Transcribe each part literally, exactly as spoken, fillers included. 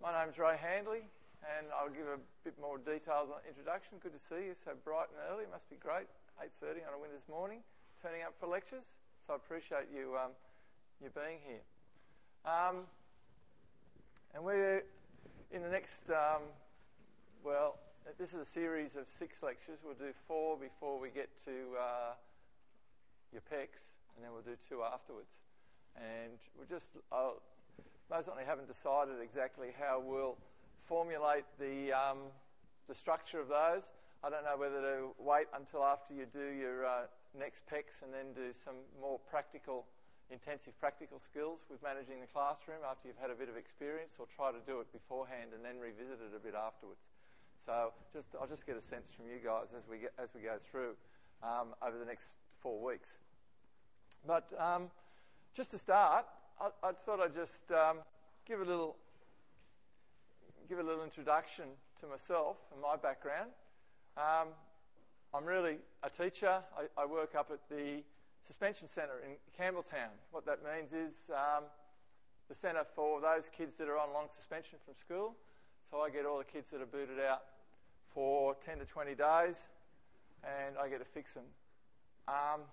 My name's Ray Handley, and I'll give a bit more details on the introduction. Good to see you so bright and early. It must be great, eight thirty on a winter's morning, turning up for lectures. So I appreciate you um, you being here. Um, and we're in the next, um, well, this is a series of six lectures. We'll do four before we get to uh, your P E Cs, and then we'll do two afterwards. And we'll just, I'll, most likely haven't decided exactly how we'll formulate the um, the structure of those. I don't know whether to wait until after you do your uh, next P E Cs and then do some more practical, intensive practical skills with managing the classroom after you've had a bit of experience, or try to do it beforehand and then revisit it a bit afterwards. So just I'll just get a sense from you guys as we get, as we go through um, over the next four weeks. But um, just to start, I, I thought I'd just um, give a little give a little introduction to myself and my background. Um, I'm really a teacher. I, I work up at the Suspension Centre in Campbelltown. What that means is um, the centre for those kids that are on long suspension from school. So I get all the kids that are booted out for ten to twenty days, and I get to fix them. Um,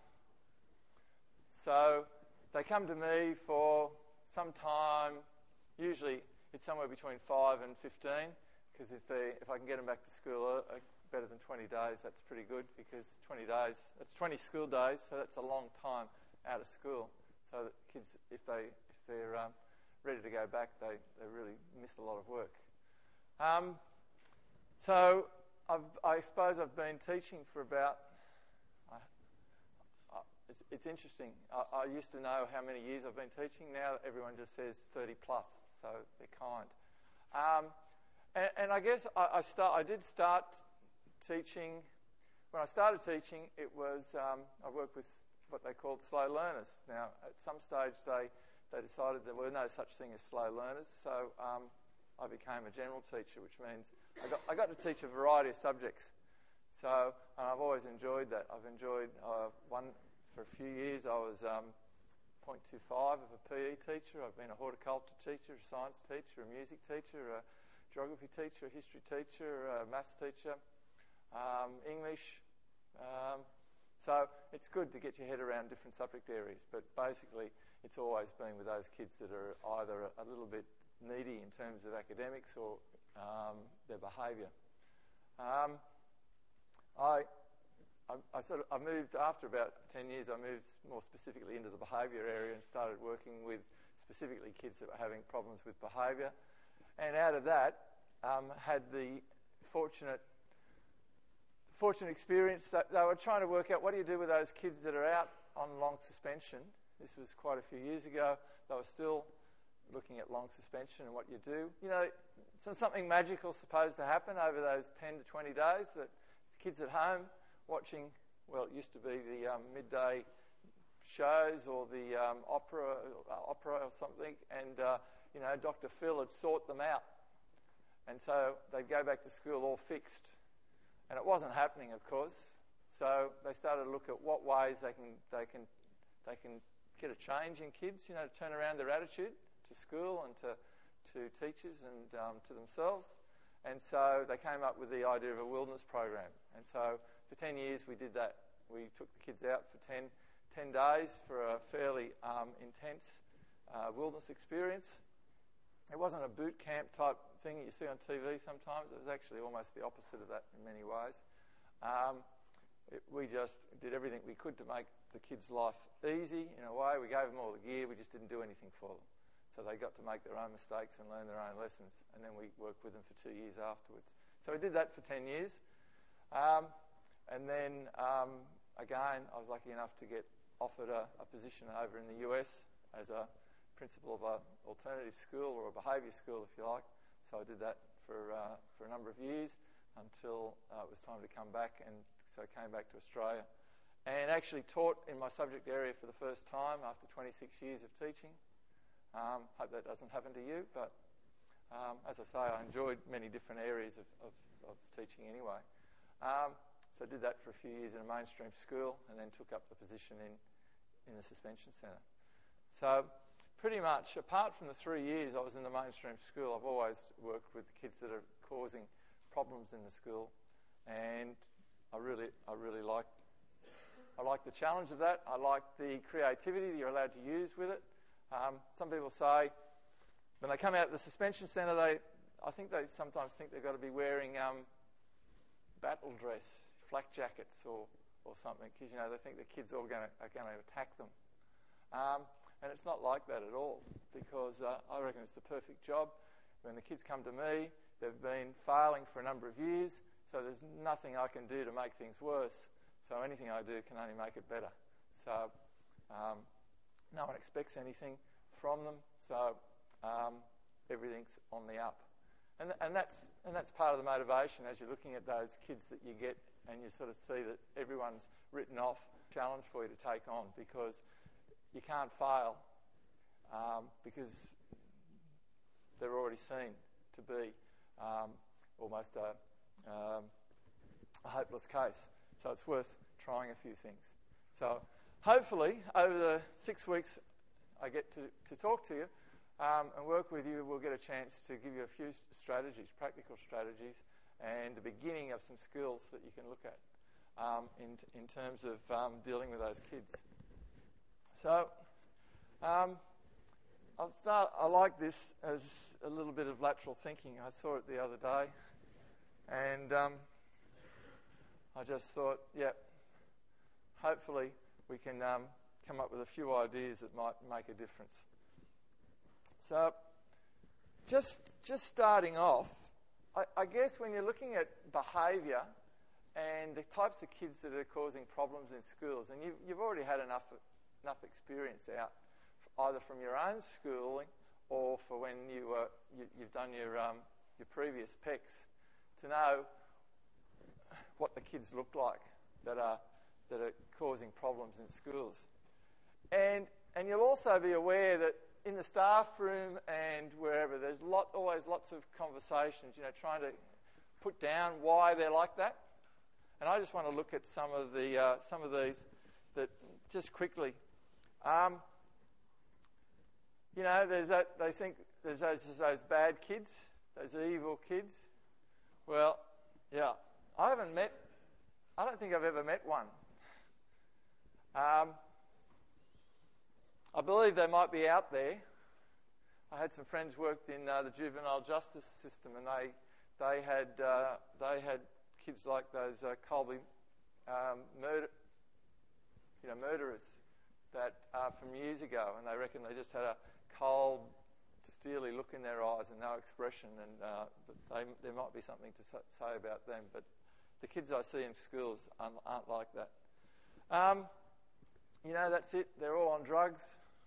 so they come to me for some time. Usually it's somewhere between five and fifteen, because if they if I can get them back to school uh, better than twenty days, that's pretty good, because twenty days, that's twenty school days, so that's a long time out of school. So that kids, if they if they're um, ready to go back, they, they really miss a lot of work. Um, so I've, I suppose I've been teaching for about. I, I, it's, it's interesting. I, I used to know how many years I've been teaching. Now everyone just says thirty plus. So they're kind. Um, and, and I guess I, I start. I did start teaching. When I started teaching, it was um, I worked with what they called slow learners. Now, at some stage, they they decided there were no such thing as slow learners. So um, I became a general teacher, which means I got I got to teach a variety of subjects. So and I've always enjoyed that. I've enjoyed uh, one for a few years. I was Um, point two five of a P E teacher. I've been a horticulture teacher, a science teacher, a music teacher, a geography teacher, a history teacher, a maths teacher, um, English. Um, so it's good to get your head around different subject areas, but basically it's always been with those kids that are either a, a little bit needy in terms of academics or um, their behaviour. Um, I I, I sort of I moved after about ten years. I moved more specifically into the behaviour area and started working with specifically kids that were having problems with behaviour. And out of that, um, had the fortunate fortunate experience that they were trying to work out what do you do with those kids that are out on long suspension. This was quite a few years ago. They were still looking at long suspension and what you do. You know, so something magical supposed to happen over those ten to twenty days, that the kids at home watching, well, it used to be the um, midday shows or the um, opera, uh, opera or something, and uh, you know, Doctor Phil would sort them out, and so they'd go back to school all fixed, and it wasn't happening, of course. So they started to look at what ways they can they can they can get a change in kids, you know, to turn around their attitude to school and to to teachers and um, to themselves. And so they came up with the idea of a wilderness program. And so for ten years we did that. We took the kids out for ten, ten days for a fairly um, intense uh, wilderness experience. It wasn't a boot camp type thing that you see on T V sometimes. It was actually almost the opposite of that in many ways. Um, it, we just did everything we could to make the kids' life easy in a way. We gave them all the gear. We just didn't do anything for them. So they got to make their own mistakes and learn their own lessons. And then we worked with them for two years afterwards. So we did that for ten years. Um, and then, um, again, I was lucky enough to get offered a, a position over in the U S as a principal of an alternative school, or a behaviour school, if you like. So I did that for uh, for a number of years until uh, it was time to come back. And so I came back to Australia and actually taught in my subject area for the first time after twenty-six years of teaching. Um, hope that doesn't happen to you, but um, as I say, I enjoyed many different areas of, of, of teaching anyway. Um, so I did that for a few years in a mainstream school, and then took up the position in, in the Suspension Centre. So pretty much, apart from the three years I was in the mainstream school, I've always worked with kids that are causing problems in the school, and I really, I really like, I like the challenge of that. I like the creativity that you're allowed to use with it. Um, some people say when they come out of the suspension centre, they, I think they sometimes think they've got to be wearing um, battle dress, flak jackets, or or something, because you know they think the kids all gonna, are going to attack them. Um, and it's not like that at all, because uh, I reckon it's the perfect job. When the kids come to me, they've been failing for a number of years, so there's nothing I can do to make things worse. So anything I do can only make it better. So um, no one expects anything from them, so um, everything's on the up. And, and that's and that's part of the motivation as you're looking at those kids that you get, and you sort of see that everyone's written off, challenge for you to take on, because you can't fail um, because they're already seen to be um, almost a, um, a hopeless case. So it's worth trying a few things. So hopefully over the six weeks I get to, to talk to you um, and work with you, we'll get a chance to give you a few strategies, practical strategies, and the beginning of some skills that you can look at um, in, in terms of um, dealing with those kids. So um, I'll start, I like this as a little bit of lateral thinking. I saw it the other day, and um, I just thought, yeah, hopefully we can um, come up with a few ideas that might make a difference. So just just starting off, I, I guess when you're looking at behaviour and the types of kids that are causing problems in schools, and you've, you've already had enough enough experience out, either from your own schooling or for when you, uh, you you've done your um, your previous P E Cs, to know what the kids look like that are that are causing problems in schools, and and you'll also be aware that in the staff room and wherever, there's lot, always lots of conversations, you know, trying to put down why they're like that. And I just want to look at some of the uh, some of these that just quickly. Um, you know, there's that they think there's those those bad kids, those evil kids. Well, yeah, I haven't met. I don't think I've ever met one. Um, I believe they might be out there. I had some friends worked in uh, the juvenile justice system, and they they had uh, they had kids like those uh, Colby um, murder, you know, murderers that uh, from years ago, and they reckon they just had a cold, steely look in their eyes and no expression, and uh, they, there might be something to say about them. But the kids I see in schools aren't, aren't like that. Um, you know, that's it. They're all on drugs,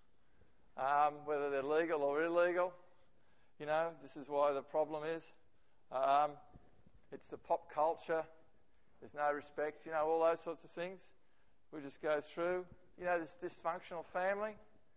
um, whether they're legal or illegal. You know, this is why the problem is. Um, it's the pop culture. There's no respect. You know, all those sorts of things. We'll just go through. You know, this dysfunctional family.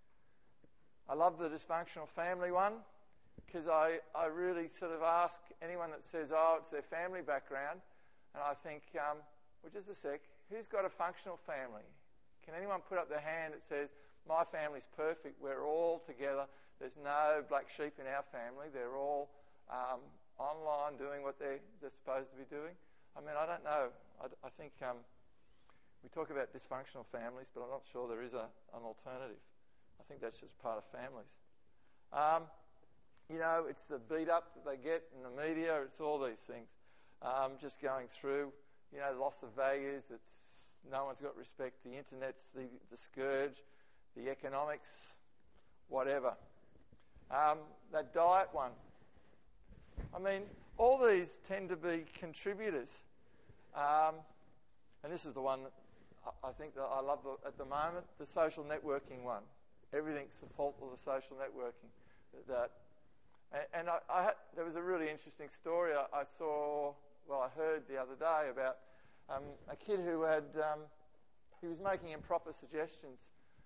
I love the dysfunctional family one, because I, I really sort of ask anyone that says, oh, it's their family background, and I think, um, well, just a sec, who's got a functional family? Can anyone put up their hand that says, my family's perfect, we're all together, there's no black sheep in our family, they're all um, online doing what they're, they're supposed to be doing? I mean, I don't know. I, I think um, we talk about dysfunctional families, but I'm not sure there is a, an alternative. I think that's just part of families. Um, you know, it's the beat up that they get in the media, it's all these things. Um, just going through, you know, loss of values, it's no one's got respect, the internet's the, the scourge, the economics, whatever. Um, that diet one. I mean, all these tend to be contributors. Um, and this is the one that I think that I love the, at the moment, the social networking one. Everything's the fault of the social networking. That, and, and I, I had, there was a really interesting story I, I saw, well, I heard the other day about um, a kid who had, um, he was making improper suggestions.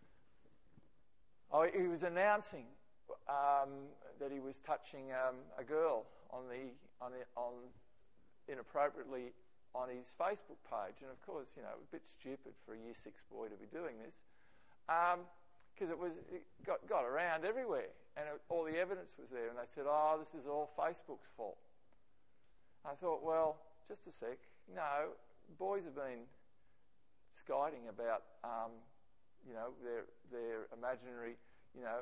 Oh, he was announcing um, that he was touching um, a girl on the on the, on inappropriately on his Facebook page, and of course, you know, a bit stupid for a year six boy to be doing this. Um, because it was it got got around everywhere, and it, all the evidence was there. And they said, "Oh, this is all Facebook's fault." I thought, well, just a sec. No, boys have been skiting about, um, you know, their their imaginary, you know,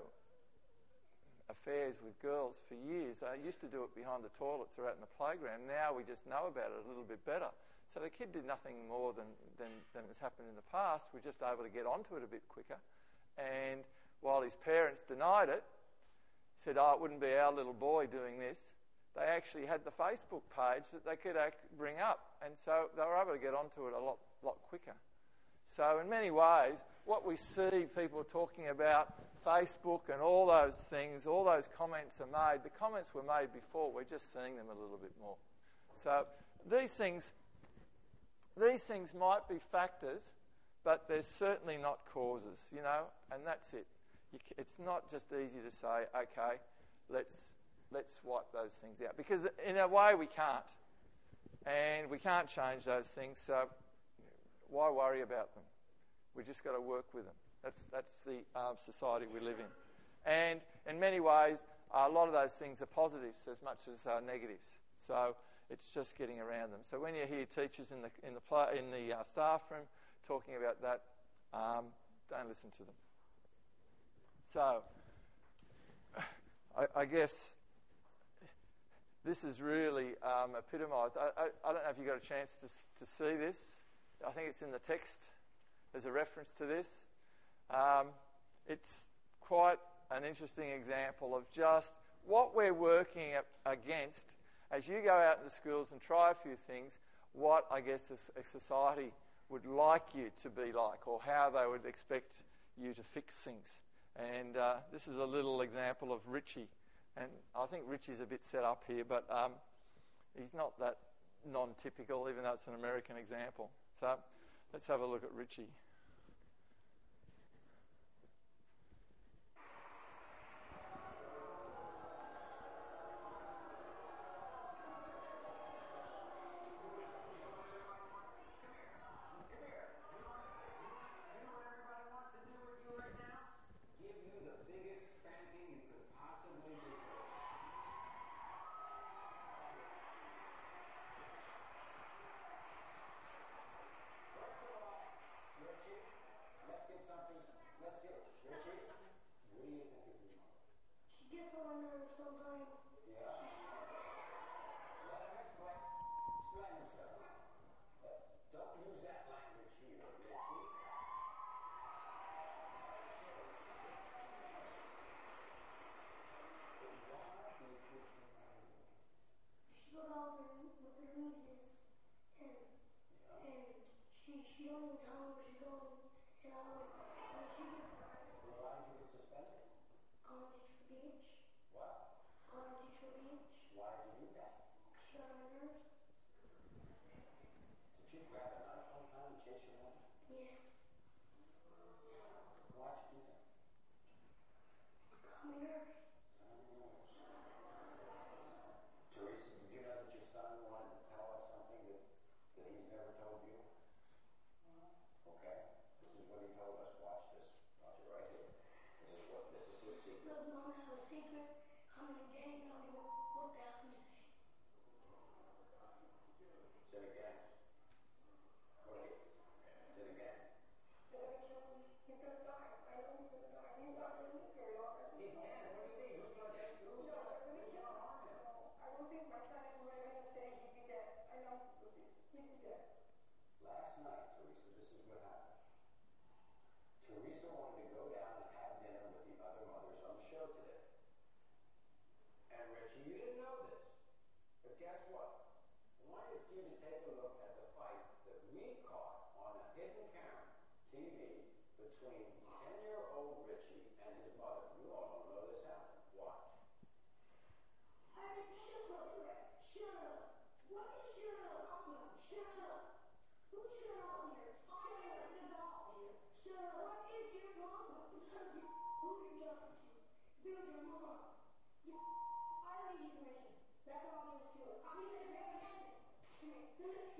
affairs with girls for years. They used to do it behind the toilets or out in the playground. Now we just know about it a little bit better. So the kid did nothing more than, than, than has happened in the past. We're just able to get onto it a bit quicker. And while his parents denied it, said, oh, it wouldn't be our little boy doing this, they actually had the Facebook page that they could act, bring up. And so they were able to get onto it a lot, lot quicker. So in many ways, what we see people talking about Facebook and all those things, all those comments are made. The comments were made before. We're just seeing them a little bit more. So these things, these things might be factors, but they're certainly not causes, you know, and that's it. You, it's not just easy to say, okay, let's let's wipe those things out, because in a way we can't, and we can't change those things. So why worry about them? We just got to work with them. That's that's the um, society we live in, and in many ways, uh, a lot of those things are positives as much as uh, negatives. So it's just getting around them. So when you hear teachers in the in the play, in the uh, staff room talking about that, um, don't listen to them. So I, I guess this is really um, epitomised. I, I, I don't know if you got a chance to to see this. I think it's in the text. There's a reference to this. Um, it's quite an interesting example of just what we're working against as you go out into schools and try a few things, what I guess a, a society would like you to be like, or how they would expect you to fix things. And uh, this is a little example of Richie. And I think Richie's a bit set up here, but um, he's not that non-typical, even though it's an American example. So let's have a look at Richie.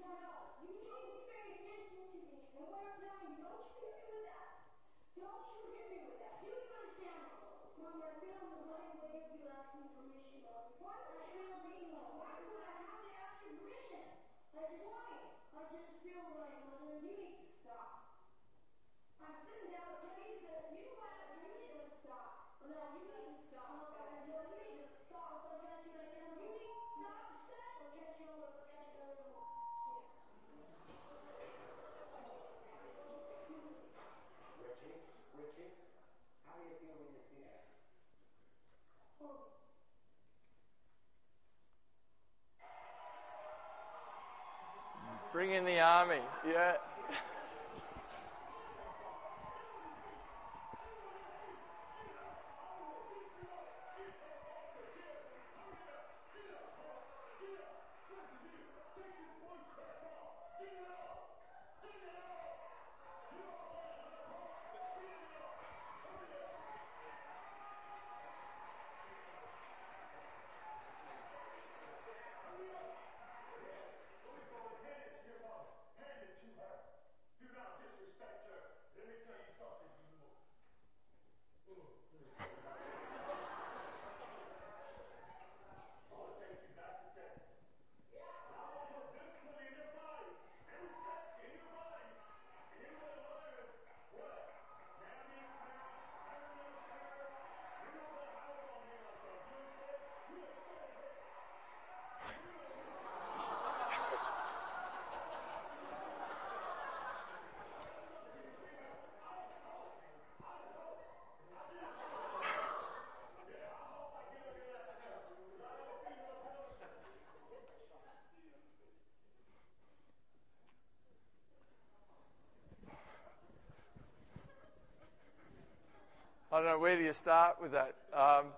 Don't you Bring in the army. Yeah. I don't know, where do you start with that? Um,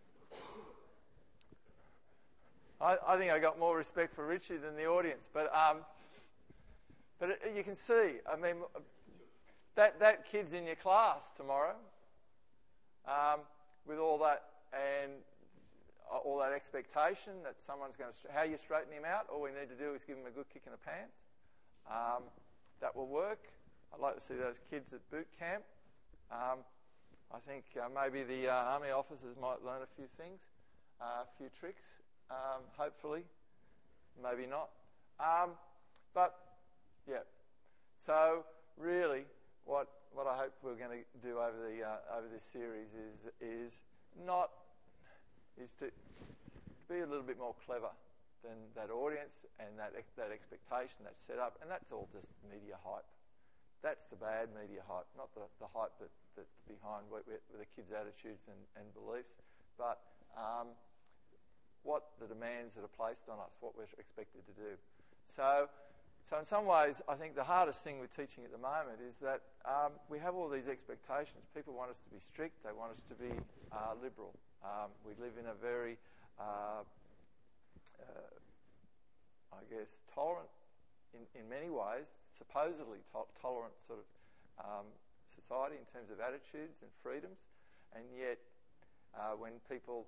I, I think I got more respect for Richie than the audience, but um, but it, you can see, I mean, that that kid's in your class tomorrow um, with all that and all that expectation that someone's going to, how you straighten him out, all we need to do is give him a good kick in the pants. Um, that will work. I'd like to see those kids at boot camp. Um, I think uh, maybe the uh, army officers might learn a few things, uh, a few tricks, um, hopefully, maybe not. Um, but, yeah, so really what what I hope we're going to do over the uh, over this series is is not is to be a little bit more clever than that audience and that ex- that expectation that's set up, and that's all just media hype. That's the bad media hype, not the, the hype that, that's behind what with the kids' attitudes and, and beliefs, but um, what the demands that are placed on us, what we're expected to do. So, so in some ways, I think the hardest thing with teaching at the moment is that um, we have all these expectations. People want us to be strict. They want us to be uh, liberal. Um, we live in a very, uh, uh, I guess, tolerant, in, in many ways, supposedly to- tolerant sort of um, society in terms of attitudes and freedoms, and yet uh, when people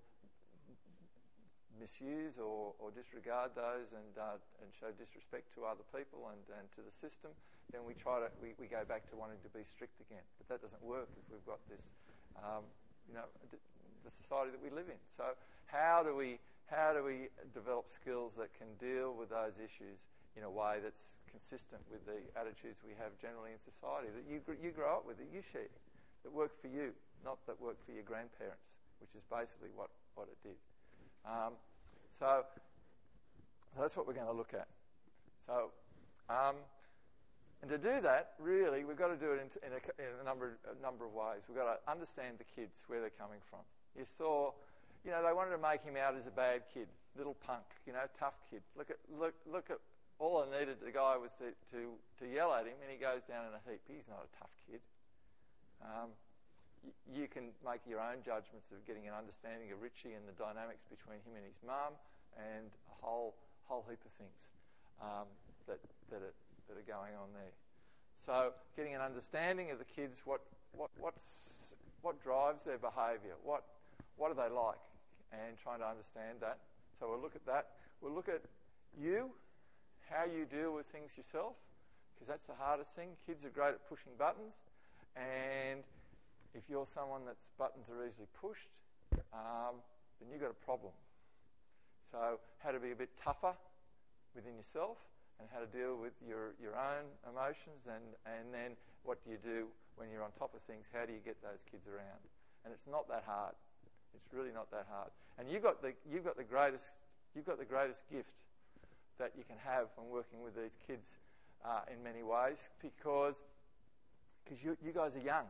misuse or, or disregard those and uh, and show disrespect to other people and, and to the system, then we try to we, we go back to wanting to be strict again. But that doesn't work if we've got this, um, you know, d- the society that we live in. So how do we how do we develop skills that can deal with those issues in a way that's consistent with the attitudes we have generally in society, that you you grow up with, that you share, that work for you, not that work for your grandparents, which is basically what, what it did. Um, so, so that's what we're going to look at. So, um, and to do that, really, we've got to do it in, in, a, in a number a number of ways. We've got to understand the kids, where they're coming from. You saw, you know, they wanted to make him out as a bad kid, little punk, you know, tough kid. Look at look look at. All I needed the guy was to, to, to yell at him, and he goes down in a heap. He's not a tough kid. Um, y- you can make your own judgments of getting an understanding of Richie and the dynamics between him and his mum, and a whole whole heap of things um, that that are, that are going on there. So, getting an understanding of the kids, what what what's what drives their behaviour, what what are they like, and trying to understand that. So we'll look at that. We'll look at you. How you deal with things yourself, because that's the hardest thing. Kids are great at pushing buttons, and if you're someone that's buttons are easily pushed, um, then you've got a problem. So how to be a bit tougher within yourself, and how to deal with your, your own emotions, and, and then what do you do when you're on top of things? How do you get those kids around? And it's not that hard. It's really not that hard. And you've got the you've got the greatest you've got the greatest gift that you can have when working with these kids uh, in many ways, because because you, you guys are young.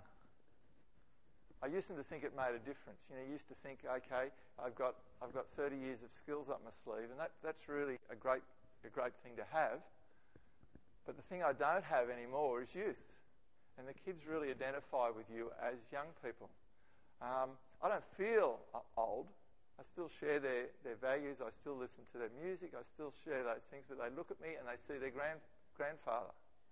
I used to think it made a difference. You know, I used to think, okay, I've got I've got thirty years of skills up my sleeve, and that that's really a great a great thing to have. But the thing I don't have anymore is youth. And the kids really identify with you as young people. Um, I don't feel old. I still share their, their values. I still listen to their music. I still share those things. But they look at me and they see their grand, grandfather.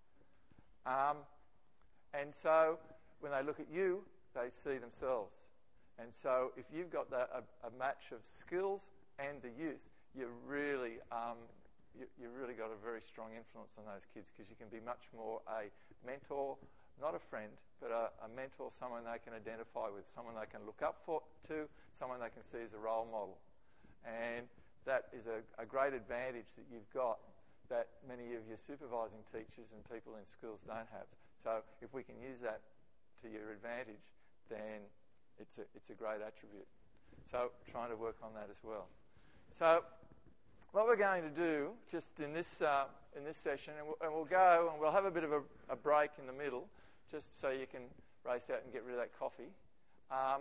Um, and so when they look at you, they see themselves. And so if you've got that, a, a match of skills and the youth, you really, um, you, you really got a very strong influence on those kids, because you can be much more a mentor, not a friend, but a, a mentor, someone they can identify with, someone they can look up for, to, someone they can see as a role model. And that is a, a great advantage that you've got that many of your supervising teachers and people in schools don't have. So if we can use that to your advantage, then it's a, it's a great attribute. So trying to work on that as well. So what we're going to do just in this uh, in this session, and we'll, and we'll go and we'll have a bit of a, a break in the middle, just so you can race out and get rid of that coffee, um,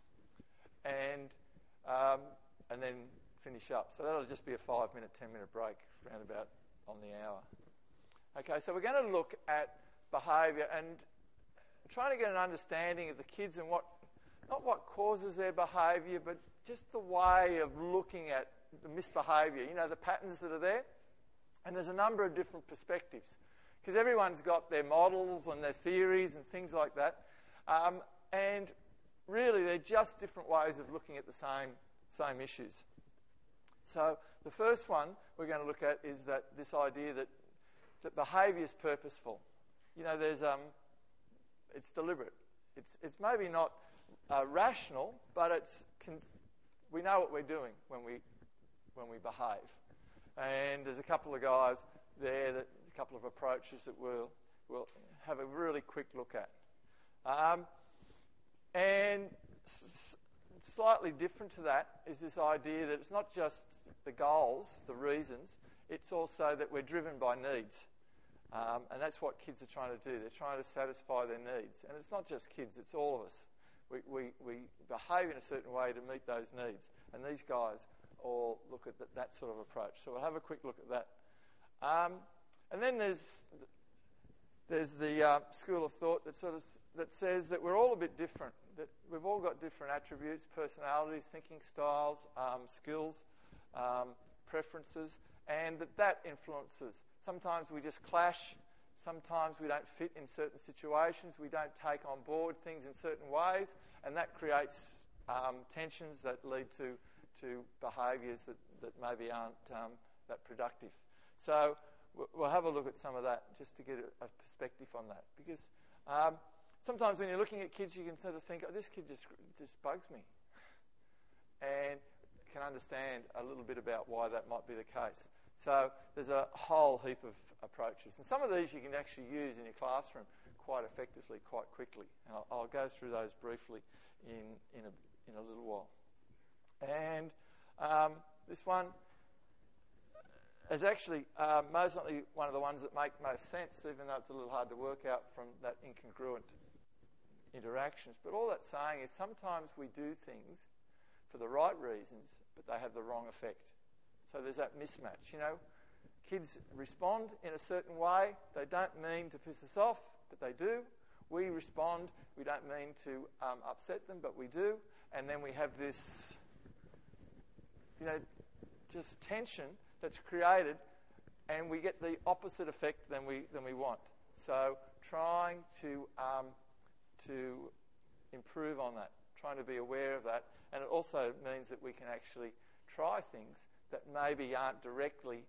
and um, and then finish up. So that'll just be a five-minute, ten-minute break, around about on the hour. Okay, so we're going to look at behaviour and trying to get an understanding of the kids and what, not what causes their behaviour, but just the way of looking at the misbehaviour, you know, the patterns that are there. And there's a number of different perspectives, because everyone's got their models and their theories and things like that. Um, and really, they're just different ways of looking at the same, same issues. So the first one we're going to look at is that this idea that, that behaviour is purposeful. You know, there's um, it's deliberate. It's it's maybe not uh, rational, but it's con- we know what we're doing when we when we behave. And there's a couple of guys there, that a couple of approaches that we'll we'll have a really quick look at. Um, and s- slightly different to that is this idea that it's not just the goals, the reasons, it's also that we're driven by needs. Um, and that's what kids are trying to do. They're trying to satisfy their needs. And it's not just kids, it's all of us. We, we, we behave in a certain way to meet those needs. And these guys all look at that, that sort of approach. So we'll have a quick look at that. Um, and then there's there's the uh, school of thought that sort of that says that we're all a bit different. That we've all got different attributes, personalities, thinking styles, um, skills, um, preferences, and that that influences. Sometimes we just clash. Sometimes we don't fit in certain situations. We don't take on board things in certain ways, and that creates um, tensions that lead to to behaviours that, that maybe aren't um, that productive. So we'll have a look at some of that just to get a, a perspective on that. Because um, sometimes when you're looking at kids, you can sort of think, oh, this kid just just bugs me. And can understand a little bit about why that might be the case. So there's a whole heap of approaches. And some of these you can actually use in your classroom quite effectively, quite quickly. And I'll, I'll go through those briefly in, in, a, in a little while. And um, this one is actually uh, mostly one of the ones that make most sense, even though it's a little hard to work out from that incongruent interactions. But all that's saying is sometimes we do things for the right reasons, but they have the wrong effect. So there's that mismatch. You know, kids respond in a certain way. They don't mean to piss us off, but they do. We respond. We don't mean to um, upset them, but we do. And then we have this, you know, just tension that's created, and we get the opposite effect than we than we want. So trying to um, to improve on that, trying to be aware of that, and it also means that we can actually try things that maybe aren't directly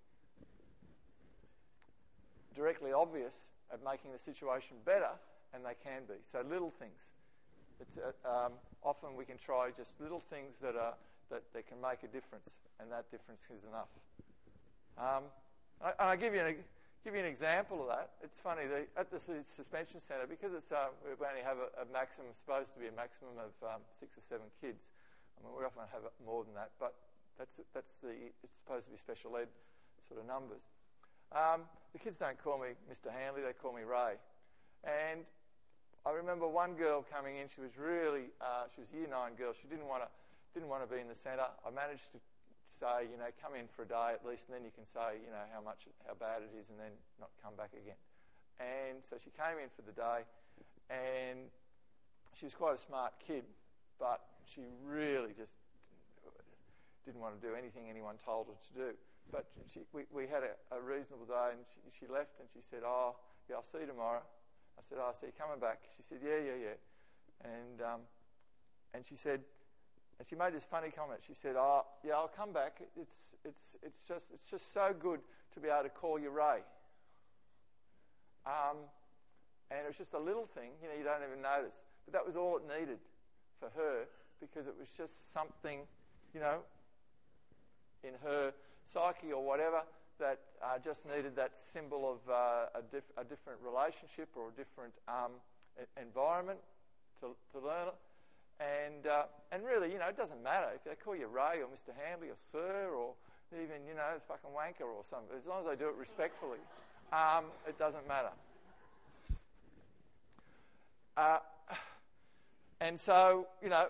directly obvious at making the situation better, and they can be. So little things. It's, uh, um, often we can try just little things that are that, that can make a difference, and that difference is enough. Um, I, and I give you an give you an example of that. It's funny, the, at the suspension centre, because it's uh, we only have a, a maximum, supposed to be a maximum of um, six or seven kids. I mean, we often have more than that, but that's that's the it's supposed to be special ed sort of numbers. Um, the kids don't call me Mister Hanley; they call me Ray. And I remember one girl coming in. She was really uh, she was a year nine girl. She didn't want to didn't want to be in the centre. I managed to say, you know, come in for a day at least, and then you can say, you know, how much, how bad it is, and then not come back again. And so she came in for the day, and she was quite a smart kid, but she really just didn't want to do anything anyone told her to do. But she, we, we had a, a reasonable day, and she, she left, and she said, oh, yeah, I'll see you tomorrow. I said, oh, so you're coming back? She said, yeah, yeah, yeah. And um, and she said, and she made this funny comment. She said, oh, yeah, I'll come back. It's it's it's just it's just so good to be able to call you Ray. Um, and it was just a little thing, you know, you don't even notice. But that was all it needed for her, because it was just something, you know, in her psyche or whatever, that uh, just needed that symbol of uh, a, dif- a different relationship or a different um, a- environment to, to learn it. And uh, and really, you know, it doesn't matter if they call you Ray or Mister Handley or Sir or even, you know, fucking wanker or something. As long as they do it respectfully, um, it doesn't matter. Uh, and so, you know,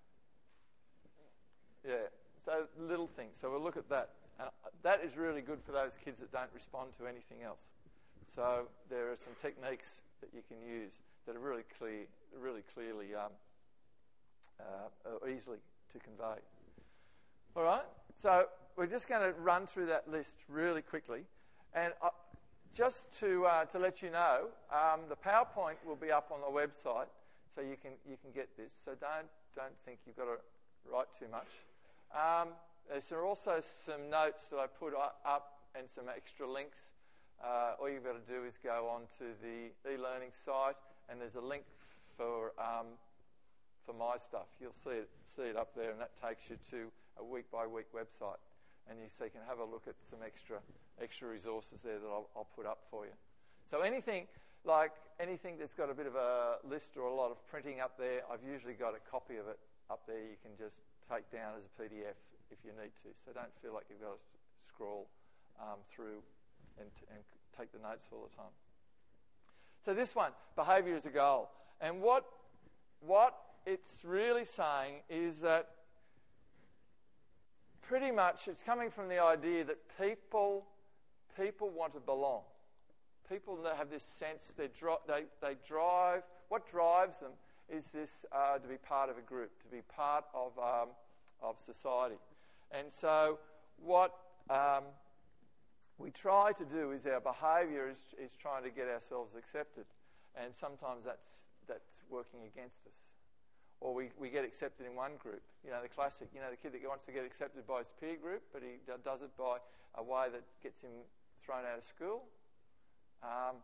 yeah, so little things. So we'll look at that. And that is really good for those kids that don't respond to anything else. So there are some techniques that you can use that are really clear, really clearly, um, uh, easily to convey. All right. So we're just going to run through that list really quickly, and uh, just to uh, to let you know, um, the PowerPoint will be up on the website, so you can you can get this. So don't don't think you've got to write too much. Um, There's also some notes that I put up and some extra links. Uh, all you've got to do is go onto the e-learning site, and there's a link for um, for my stuff. You'll see it see it up there, and that takes you to a week-by-week website, and you so you can have a look at some extra extra resources there that I'll, I'll put up for you. So anything like anything that's got a bit of a list or a lot of printing up there, I've usually got a copy of it up there. You can just take down as a P D F if you need to. So don't feel like you've got to scroll um, through and, and take the notes all the time. So this one, behaviour as a goal. And what what it's really saying is that pretty much it's coming from the idea that people people want to belong. People that have this sense, they, dri- they, they drive, what drives them is this uh, to be part of a group, to be part of um, of society. And so what um, we try to do is our behaviour is, is trying to get ourselves accepted. And sometimes that's that's working against us. Or we, we get accepted in one group. You know, the classic, you know, the kid that wants to get accepted by his peer group, but he does it by a way that gets him thrown out of school. Um,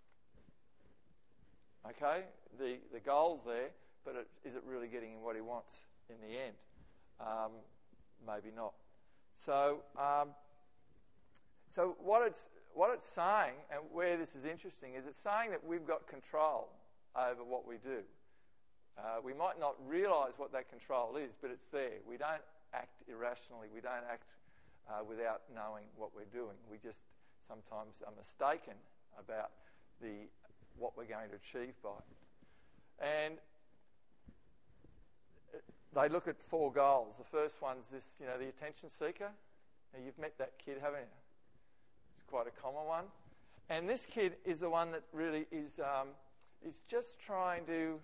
okay, the, the goal's there, but it, is it really getting him what he wants in the end? Um, maybe not. So, um, so what it's what it's saying, and where this is interesting, is it's saying that we've got control over what we do. Uh, we might not realise what that control is, but it's there. We don't act irrationally. We don't act uh, without knowing what we're doing. We just sometimes are mistaken about the what we're going to achieve by. And they look at four goals. The first one's this, you know, the attention seeker. Now, you've met that kid, haven't you? It's quite a common one. And this kid is the one that really is um, is just trying to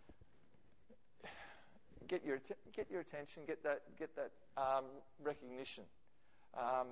get your get your attention, get that get that um, recognition. Um,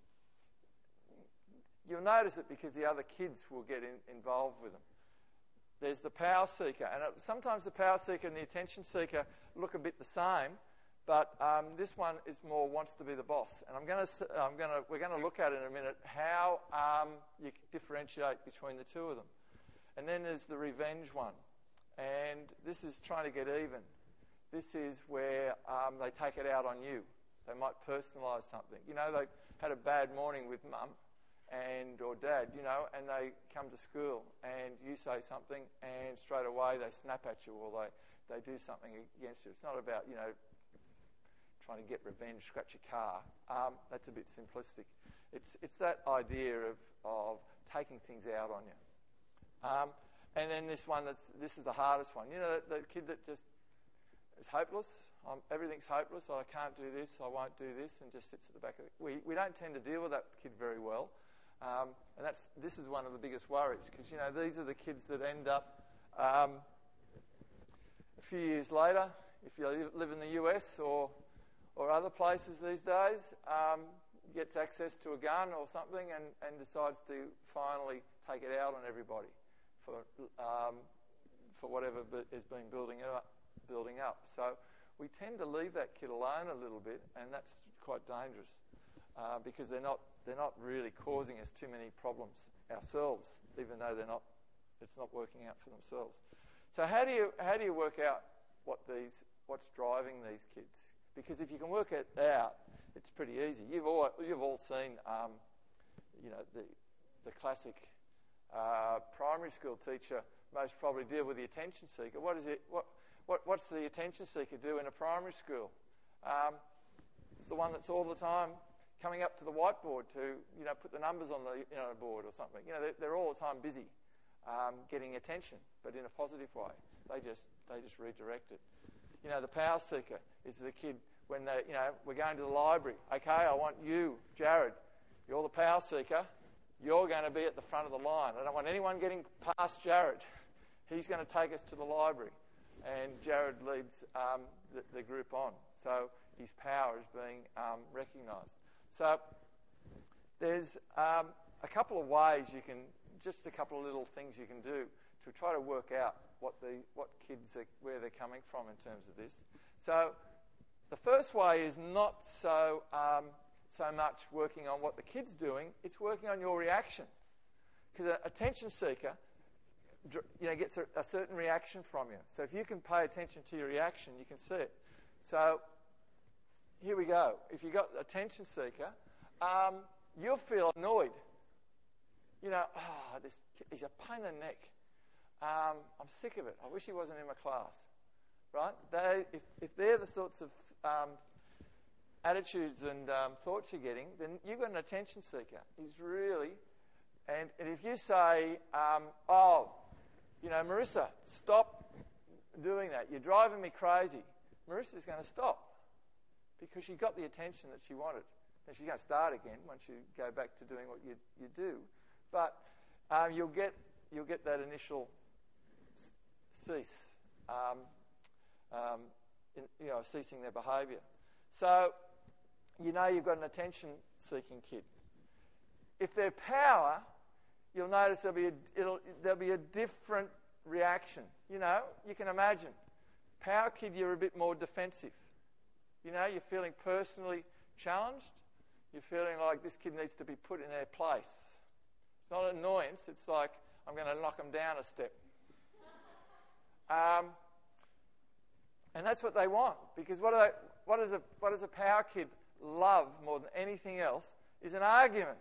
you'll notice it because the other kids will get in, involved with them. There's the power seeker, and it, sometimes the power seeker and the attention seeker look a bit the same, but um, this one is more wants to be the boss. And I'm going to I'm going to we're going to look at in a minute how um, you differentiate between the two of them. And then there's the revenge one, and this is trying to get even. This is where um, they take it out on you. They might personalise something. You know, they had a bad morning with mum and or dad, you know, and they come to school and you say something and straight away they snap at you or they, they do something against you. It's not about, you know, trying to get revenge, scratch your car. Um, that's a bit simplistic. It's it's that idea of, of taking things out on you. Um, and then this one, that's this is the hardest one. You know, the, the kid that just it's hopeless. I'm, everything's hopeless. I can't do this. I won't do this, and just sits at the back of it. We we don't tend to deal with that kid very well, um, and that's this is one of the biggest worries, because you know these are the kids that end up um, a few years later, if you live in the U S or or other places these days, um, gets access to a gun or something and, and decides to finally take it out on everybody for um, for whatever has been building up, building up. So we tend to leave that kid alone a little bit, and that's quite dangerous uh, because they're not they're not really causing us too many problems ourselves, even though they're not it's not working out for themselves. So how do you how do you work out what these what's driving these kids? Because if you can work it out, it's pretty easy. You've all you've all seen um, you know the the classic uh, primary school teacher most probably deal with the attention seeker. What is it? What what what's the attention seeker do in a primary school? Um, it's the one that's all the time coming up to the whiteboard to you know put the numbers on the you know board or something. You know they're, they're all the time busy um, getting attention, but in a positive way. They just they just redirect it. You know the power seeker is the kid when they you know we're going to the library. Okay, I want you, Jared. You're the power seeker. You're going to be at the front of the line. I don't want anyone getting past Jared. He's going to take us to the library. And Jared leads um, the, the group on. So his power is being um, recognised. So there's um, a couple of ways you can, just a couple of little things you can do to try to work out what the what kids are, where they're coming from in terms of this. So the first way is not so um, so much working on what the kid's doing, it's working on your reaction. Because an attention seeker you know, gets a, a certain reaction from you. So if you can pay attention to your reaction, you can see it. So here we go. If you've got attention seeker, um, you'll feel annoyed. You know, oh, this he's a pain in the neck. Um, I'm sick of it. I wish he wasn't in my class. Right? They, if, if they're the sorts of um, attitudes and um, thoughts you're getting, then you've got an attention seeker. He's really... And, and if you say, um, oh, you know, Marissa, stop doing that. You're driving me crazy. Marissa's going to stop because she got the attention that she wanted. And she's going to start again once you go back to doing what you you do. But um, you'll get you'll get that initial cease, um, um, in, you know, ceasing their behaviour. So you know you've got an attention-seeking kid. If they're power, you'll notice there'll be a, it'll, there'll be a different reaction. You know, you can imagine. Power kid, you're a bit more defensive. You know, you're feeling personally challenged. You're feeling like this kid needs to be put in their place. It's not an annoyance. It's like, I'm going to knock them down a step. Um, and that's what they want. Because what, are they, what, is a, what does a power kid love more than anything else is an argument.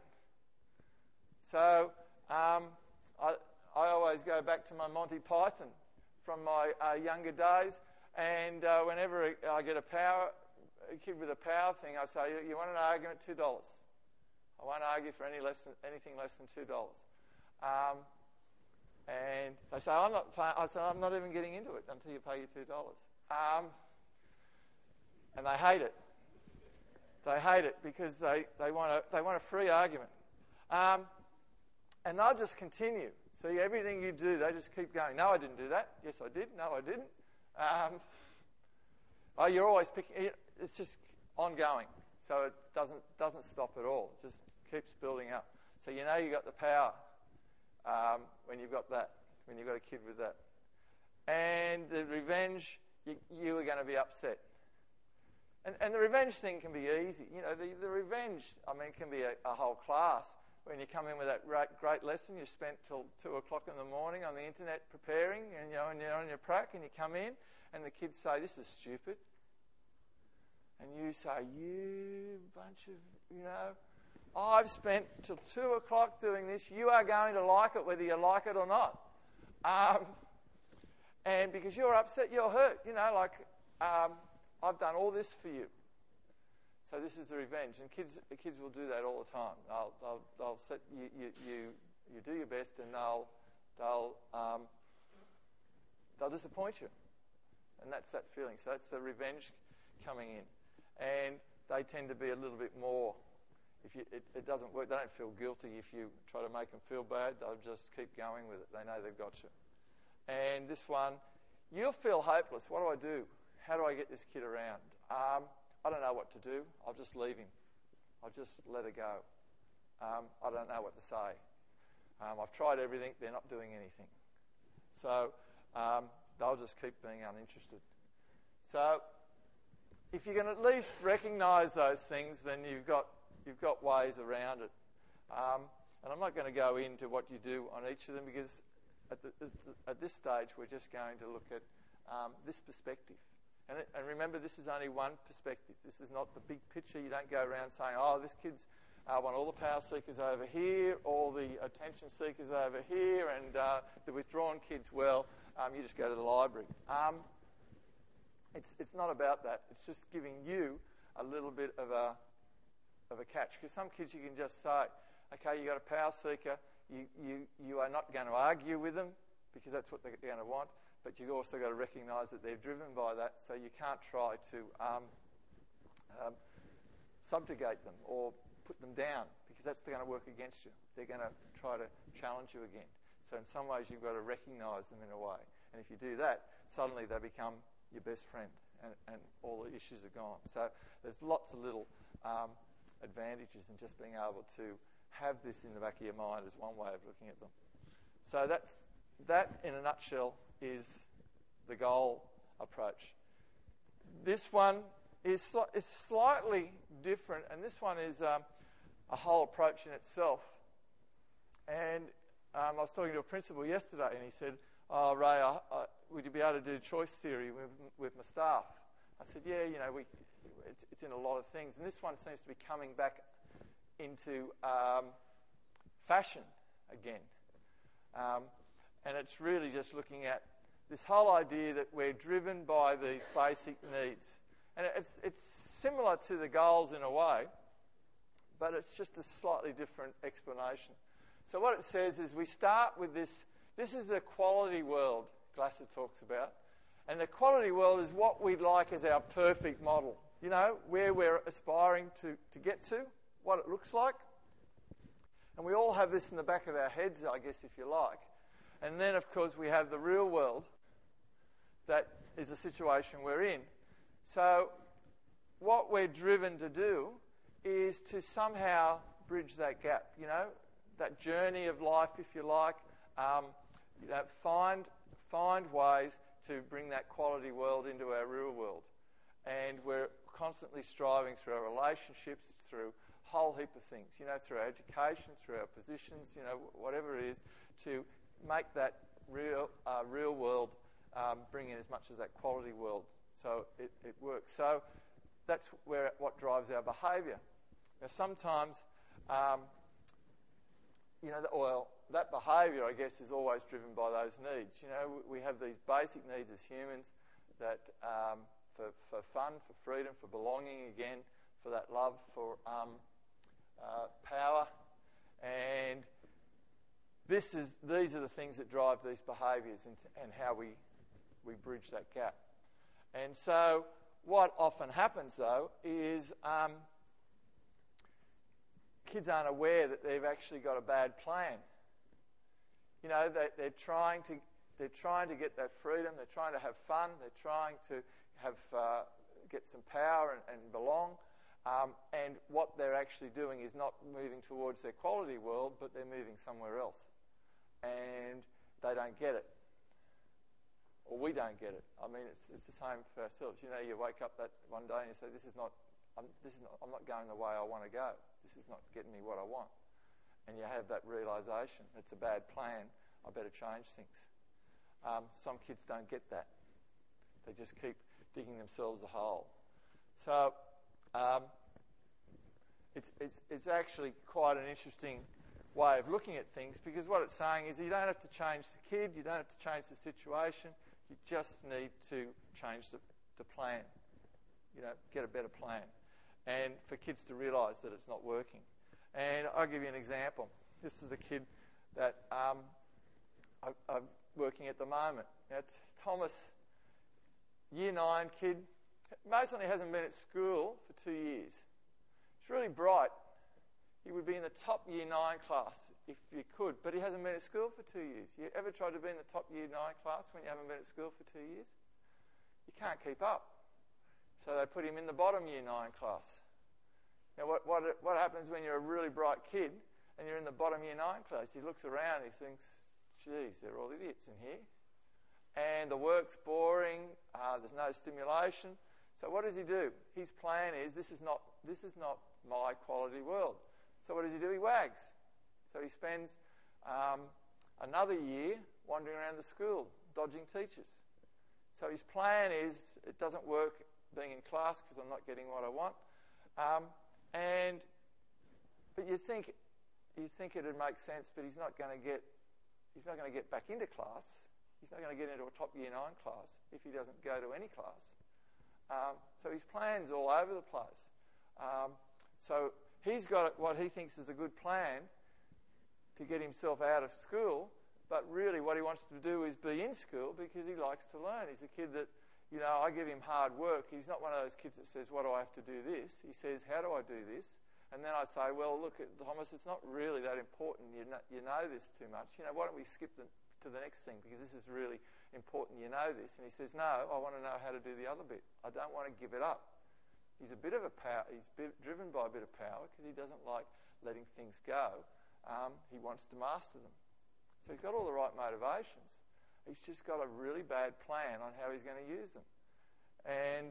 So um, I, I always go back to my Monty Python from my uh, younger days, and uh, whenever I get a power a kid with a power thing, I say, "You want an argument? Two dollars. I won't argue for any less than anything less than two dollars." Um, and they say, "I'm not." Pay-. I say, "I'm not even getting into it until you pay your two dollars." Um, and they hate it. They hate it because they, they want a they want a free argument. Um, And they'll just continue. So everything you do, they just keep going. No, I didn't do that. Yes, I did. No, I didn't. Um, oh, you're always picking. It's just ongoing. So it doesn't doesn't stop at all. It just keeps building up. So you know you've got the power um, when you've got that, when you've got a kid with that. And the revenge, you, you are going to be upset. And, and the revenge thing can be easy. You know, the, the revenge, I mean, can be a, a whole class. When you come in with that great, great lesson, you spent till two o'clock in the morning on the internet preparing, and, you know, and you're on your prac, and you come in, and the kids say, "This is stupid." And you say, "You bunch of, you know, I've spent till two o'clock doing this. You are going to like it whether you like it or not." Um, and because you're upset, you're hurt. You know, like, um, I've done all this for you. So this is the revenge, and kids kids will do that all the time. They'll they'll, they'll set you, you you you do your best, and they'll they'll um, they'll disappoint you, And that's that feeling. So that's the revenge coming in. And they tend to be a little bit more, if you, it, it doesn't work, they don't feel guilty if you try to make them feel bad. They'll just keep going with it. They know they've got you. And this one, you'll feel hopeless. What do I do? How do I get this kid around? Um, I don't know what to do. I'll just leave him. I'll just let it go. Um, I don't know what to say. Um, I've tried everything. They're not doing anything. So um, they'll just keep being uninterested. So if you can at least recognise those things, then you've got you've got ways around it. Um, and I'm not going to go into what you do on each of them because at, the, at, the, at this stage we're just going to look at um, this perspective. And, it, and remember, this is only one perspective. This is not the big picture. You don't go around saying, oh, this kid's uh, want all the power seekers over here, all the attention seekers over here, and uh, the withdrawn kids, well, um, you just go to the library. Um, it's, it's not about that. It's just giving you a little bit of a of a catch. Because some kids you can just say, okay, you've got a power seeker, you, you, you are not going to argue with them because that's what they're going to want, but you've also got to recognise that they're driven by that, so you can't try to um, um, subjugate them or put them down because that's going to work against you. They're going to try to challenge you again. So in some ways you've got to recognise them in a way. And if you do that, suddenly they become your best friend and, and all the issues are gone. So there's lots of little um, advantages in just being able to have this in the back of your mind as one way of looking at them. So that's that, in a nutshell, is the goal approach. This one is, sli- is slightly different, and this one is um, a whole approach in itself. And um, I was talking to a principal yesterday, and he said, oh, Ray, I, I, would you be able to do choice theory with, with my staff? I said, yeah, you know, we, it's, it's in a lot of things. And this one seems to be coming back into um, fashion again. Um, and it's really just looking at this whole idea that we're driven by these basic needs. And it's, it's similar to the goals in a way, but it's just a slightly different explanation. So what it says is we start with this, this is the quality world Glasser talks about. And the quality world is what we'd like as our perfect model. You know, where we're aspiring to, to get to, what it looks like. And we all have this in the back of our heads, I guess, if you like. And then, of course, we have the real world that is the situation we're in. So what we're driven to do is to somehow bridge that gap, you know, that journey of life, if you like, um, you know, find, find ways to bring that quality world into our real world. And we're constantly striving through our relationships, through a whole heap of things, you know, through our education, through our positions, you know, whatever it is, to make that real uh, real world um, bring in as much as that quality world so it, it works. So that's where what drives our behaviour. Now sometimes, um, you know, well, that behaviour, I guess, is always driven by those needs. You know, we have these basic needs as humans that um, for, for fun, for freedom, for belonging, again, for that love, for um, uh, power. And this is these are the things that drive these behaviours and, and how we, we bridge that gap. And so what often happens, though, is um, kids aren't aware that they've actually got a bad plan. You know, they, they're trying to they're trying to get that freedom. They're trying to have fun. They're trying to have uh, get some power and, and belong. Um, and what they're actually doing is not moving towards their quality world, but they're moving somewhere else. And they don't get it, or we don't get it. I mean, it's it's the same for ourselves. You know, you wake up that one day and you say, "This is not. I'm, this is not. I'm not going the way I want to go. This is not getting me what I want." And you have that realisation, it's a bad plan, I better change things. Um, some kids don't get that. They just keep digging themselves a hole. So um, it's, it's, it's actually quite an interesting way of looking at things, because what it's saying is you don't have to change the kid, you don't have to change the situation, you just need to change the, the plan, you know, get a better plan. And for kids to realise that it's not working. And I'll give you an example. This is a kid that um, I, I'm working at the moment. Now, Thomas year nine kid, mostly hasn't been at school for two years. He's really bright. He would be in the top year nine class if you could, but he hasn't been at school for two years. You ever tried to be in the top year nine class when you haven't been at school for two years? You can't keep up. So they put him in the bottom year nine class. Now what, what, what happens when you're a really bright kid and you're in the bottom year nine class? He looks around and he thinks, geez, they're all idiots in here. And the work's boring, uh, there's no stimulation. So what does he do? His plan is, this is not this is not my quality world. So what does he do? He wags. So he spends um, another year wandering around the school, dodging teachers. So his plan is, it doesn't work being in class because I'm not getting what I want. Um, and but you think you think it'd make sense, but he's not going to get he's not going to get back into class. He's not going to get into a top year nine class if he doesn't go to any class. Um, so his plan's all over the place. Um, so he's got what he thinks is a good plan to get himself out of school, but really what he wants to do is be in school because he likes to learn. He's a kid that, you know, I give him hard work. He's not one of those kids that says, what do I have to do this? He says, how do I do this? And then I say, well, look, Thomas, it's not really that important. You know, you know this too much. You know, why don't we skip the, to the next thing because this is really important. You know this. And he says, no, I want to know how to do the other bit. I don't want to give it up. He's a bit of a power. He's bit, driven by a bit of power because he doesn't like letting things go. Um, he wants to master them. So he's got all the right motivations. He's just got a really bad plan on how he's going to use them. And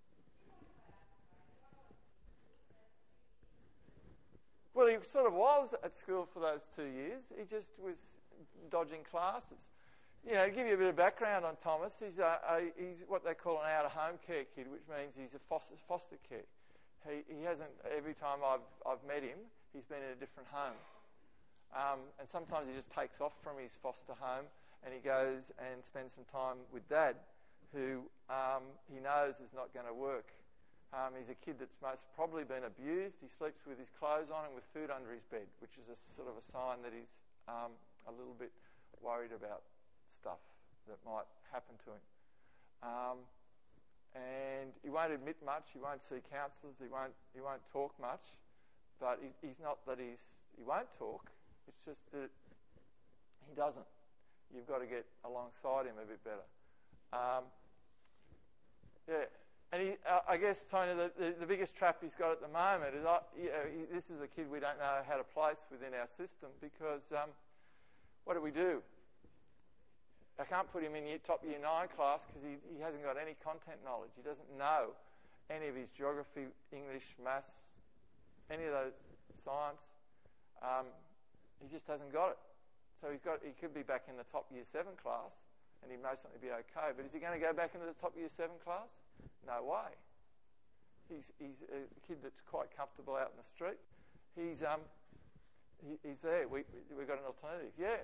well, he sort of was at school for those two years. He just was dodging classes. You know, to give you a bit of background on Thomas, he's, a, a, he's what they call an out-of-home care kid, which means he's a foster, foster care. He, he hasn't, every time I've, I've met him, he's been in a different home. Um, and sometimes he just takes off from his foster home and he goes and spends some time with Dad, who um, he knows is not going to work. Um, he's a kid that's most probably been abused. He sleeps with his clothes on and with food under his bed, which is a sort of a sign that he's um, a little bit worried about stuff that might happen to him. Um, and he won't admit much. He won't see counsellors. He won't. He won't talk much. But he, he's not that he's. He won't talk. It's just that he doesn't. You've got to get alongside him a bit better. Um, yeah. And he, uh, I guess, Tony, the, the, the biggest trap he's got at the moment is, uh, you know, he, this is a kid we don't know how to place within our system because um, what do we do? I can't put him in year, top year nine class because he, he hasn't got any content knowledge. He doesn't know any of his geography, English, maths, any of those science. Um, he just hasn't got it. So he's got. He could be back in the top year seven class and he'd most certainly be okay. But is he going to go back into the top year seven class? No way. He's, he's a kid that's quite comfortable out in the street. He's um, he, he's there. We, we've got an alternative. Yeah.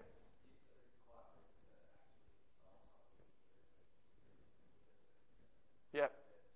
Yep.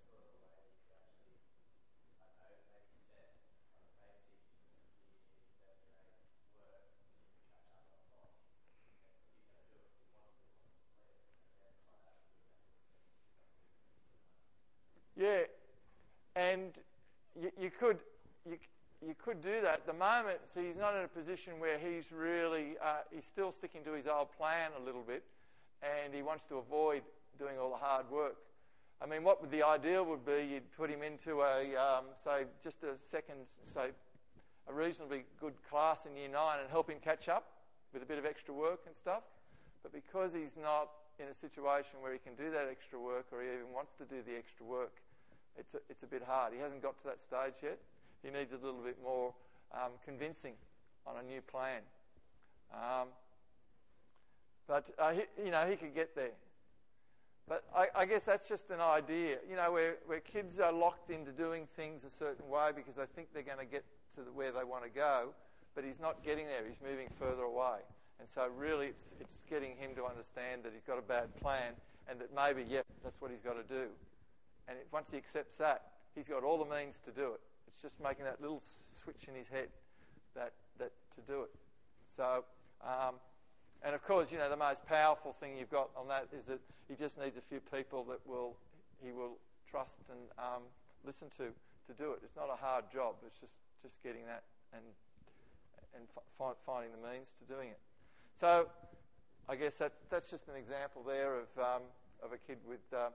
Yeah, and you, you could you, you could do that. At the moment, so he's not in a position where he's really uh, he's still sticking to his old plan a little bit, and he wants to avoid doing all the hard work. I mean, what would the ideal would be? You'd put him into a um, say just a second, say a reasonably good class in year nine, and help him catch up with a bit of extra work and stuff. But because he's not in a situation where he can do that extra work, or he even wants to do the extra work, it's a, it's a bit hard. He hasn't got to that stage yet. He needs a little bit more um, convincing on a new plan. Um, but uh, he, you know, he could get there. But I, I guess that's just an idea, you know, where, where kids are locked into doing things a certain way because they think they're going to get to the, where they want to go, but he's not getting there. He's moving further away. And so really it's, it's getting him to understand that he's got a bad plan and that maybe, yep, that's what he's got to do. And it, once he accepts that, he's got all the means to do it. It's just making that little switch in his head that, that to do it. So... Um, And of course, you know, the most powerful thing you've got on that is that he just needs a few people that will, he will trust and um, listen to to do it. It's not a hard job. It's just, just getting that and and fi- finding the means to doing it. So I guess that's that's just an example there of um, of a kid with uh,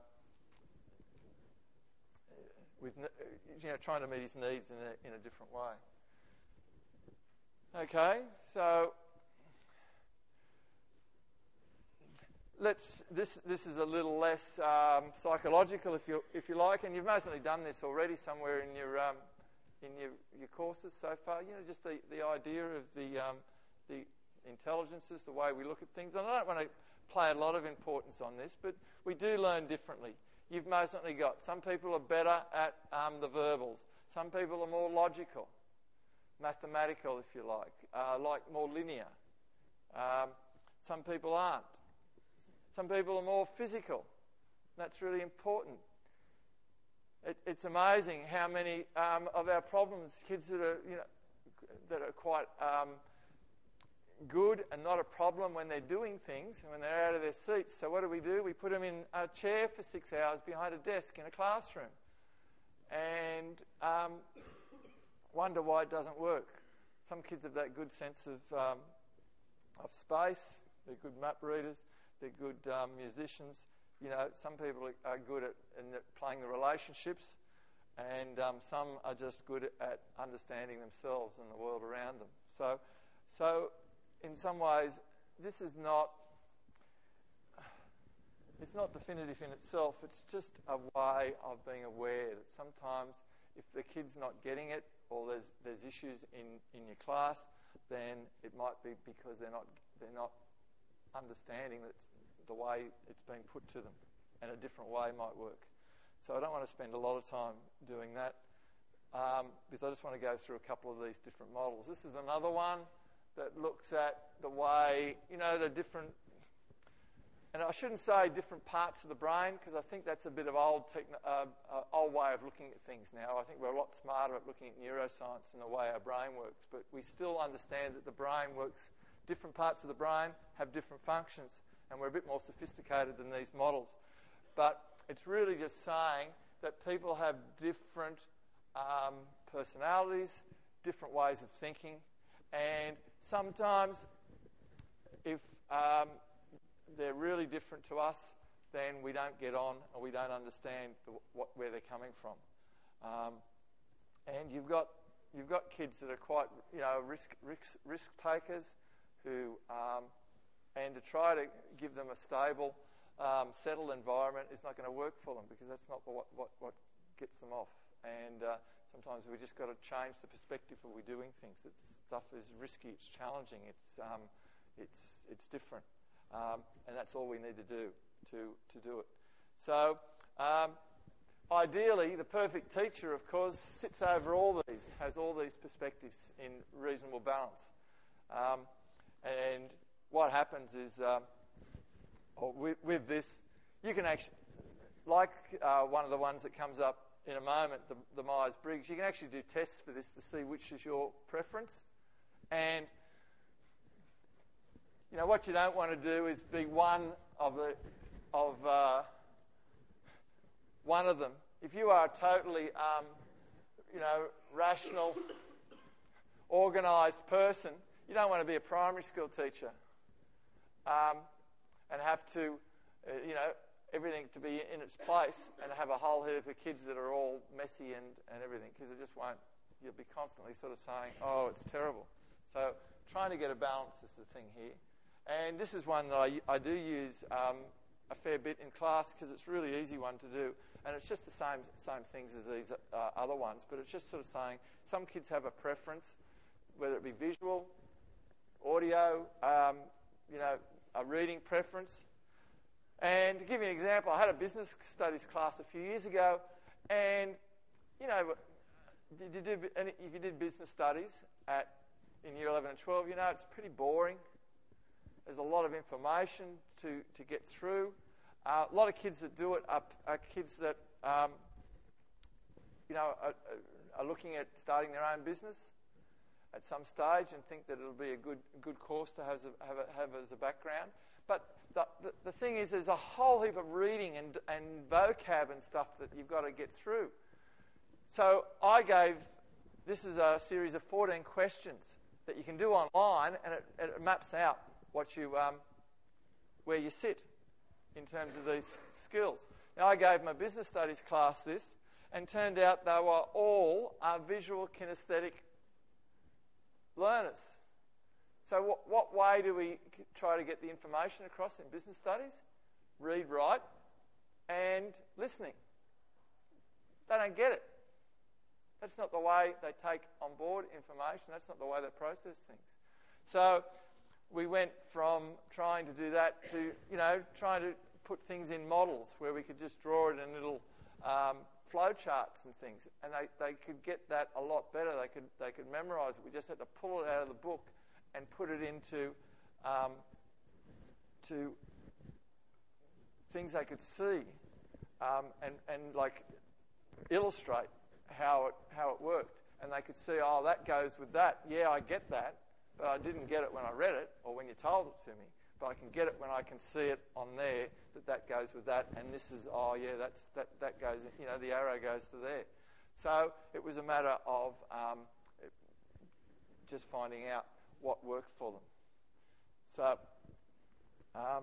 with you know trying to meet his needs in a in a different way. Okay, so let's. This this is a little less um, psychological, if you if you like, and you've mostly done this already somewhere in your um, in your your courses so far. You know, just the, the idea of the um, the intelligences, the way we look at things. And I don't want to play a lot of importance on this, but we do learn differently. You've mostly got some people are better at um, the verbals. Some people are more logical, mathematical, if you like, uh, like more linear. Um, some people aren't. Some people are more physical. That's really important. It, it's amazing how many um, of our problems, kids that are, you know, that are quite um, good and not a problem when they're doing things and when they're out of their seats. So what do we do? We put them in a chair for six hours behind a desk in a classroom and um, wonder why it doesn't work. Some kids have that good sense of um, of space. They're good map readers. They're good um, musicians. You know, some people are good at in the, playing the relationships, and um, some are just good at understanding themselves and the world around them. So, so in some ways, this is not. It's not definitive in itself. It's just a way of being aware that sometimes, if the kid's not getting it, or there's there's issues in, in your class, then it might be because they're not they're not understanding that the way it's been put to them, and a different way might work. So I don't want to spend a lot of time doing that, um, because I just want to go through a couple of these different models. This is another one that looks at the way, you know, the different, and I shouldn't say different parts of the brain, because I think that's a bit of old techn- uh, uh, old way of looking at things now. I think we're a lot smarter at looking at neuroscience and the way our brain works, but we still understand that the brain works, different parts of the brain have different functions, and we're a bit more sophisticated than these models. But it's really just saying that people have different um, personalities, different ways of thinking, and sometimes if um, they're really different to us, then we don't get on or we don't understand the, what, where they're coming from. Um, and you've got you've got kids that are quite, you know, risk risk, risk takers who, um, and to try to give them a stable, um, settled environment is not going to work for them, because that's not what what, what gets them off. And uh, sometimes we just got to change the perspective of we doing things. That stuff is risky. It's challenging. It's um, it's it's different. Um, and that's all we need to do to, to do it. So, um, ideally, the perfect teacher, of course, sits over all these, has all these perspectives in reasonable balance. Um, and what happens is, um, or with, with this, you can actually, like uh, one of the ones that comes up in a moment, the, the Myers-Briggs, you can actually do tests for this to see which is your preference. And you know, what you don't want to do is be one of the of uh, one of them. If you are a totally, um, you know, rational, organised person, you don't want to be a primary school teacher um, and have to, uh, you know, everything to be in its place and have a whole heap of kids that are all messy and, and everything, because it just won't. You'll be constantly sort of saying, "Oh, it's terrible." So trying to get a balance is the thing here. And this is one that I, I do use um, a fair bit in class, because it's a really easy one to do. And it's just the same same things as these uh, other ones. But it's just sort of saying some kids have a preference, whether it be visual, audio, um, you know, a reading preference. And to give you an example, I had a business studies class a few years ago. And, you know, did you do, and if you did business studies at in year eleven and twelve, you know, it's pretty boring. There's a lot of information to, to get through. Uh, a lot of kids that do it are, are kids that, um, you know, are, are looking at starting their own business at some stage and think that it'll be a good good course to have as a, have, a, have as a background. But the, the, the thing is there's a whole heap of reading and, and vocab and stuff that you've got to get through. So I gave, this is a series of fourteen questions that you can do online, and it, it maps out what you, um, where you sit in terms of these skills. Now, I gave my business studies class this, and turned out they were all uh, visual kinesthetic learners. So what, what way do we try to get the information across in business studies? Read, write, and listening. They don't get it. That's not the way they take on board information. That's not the way they process things. So we went from trying to do that to, you know, trying to put things in models where we could just draw it in little um, flow charts and things, and they, they could get that a lot better. They could they could memorise it. We just had to pull it out of the book and put it into um, to things they could see um, and and like illustrate how it how it worked, and they could see, oh, that goes with that. Yeah, I get that, but I didn't get it when I read it or when you told it to me. But I can get it when I can see it on there, that that goes with that, and this is, oh yeah, that's that that goes, you know, the arrow goes to there. So it was a matter of um, just finding out what worked for them. So um,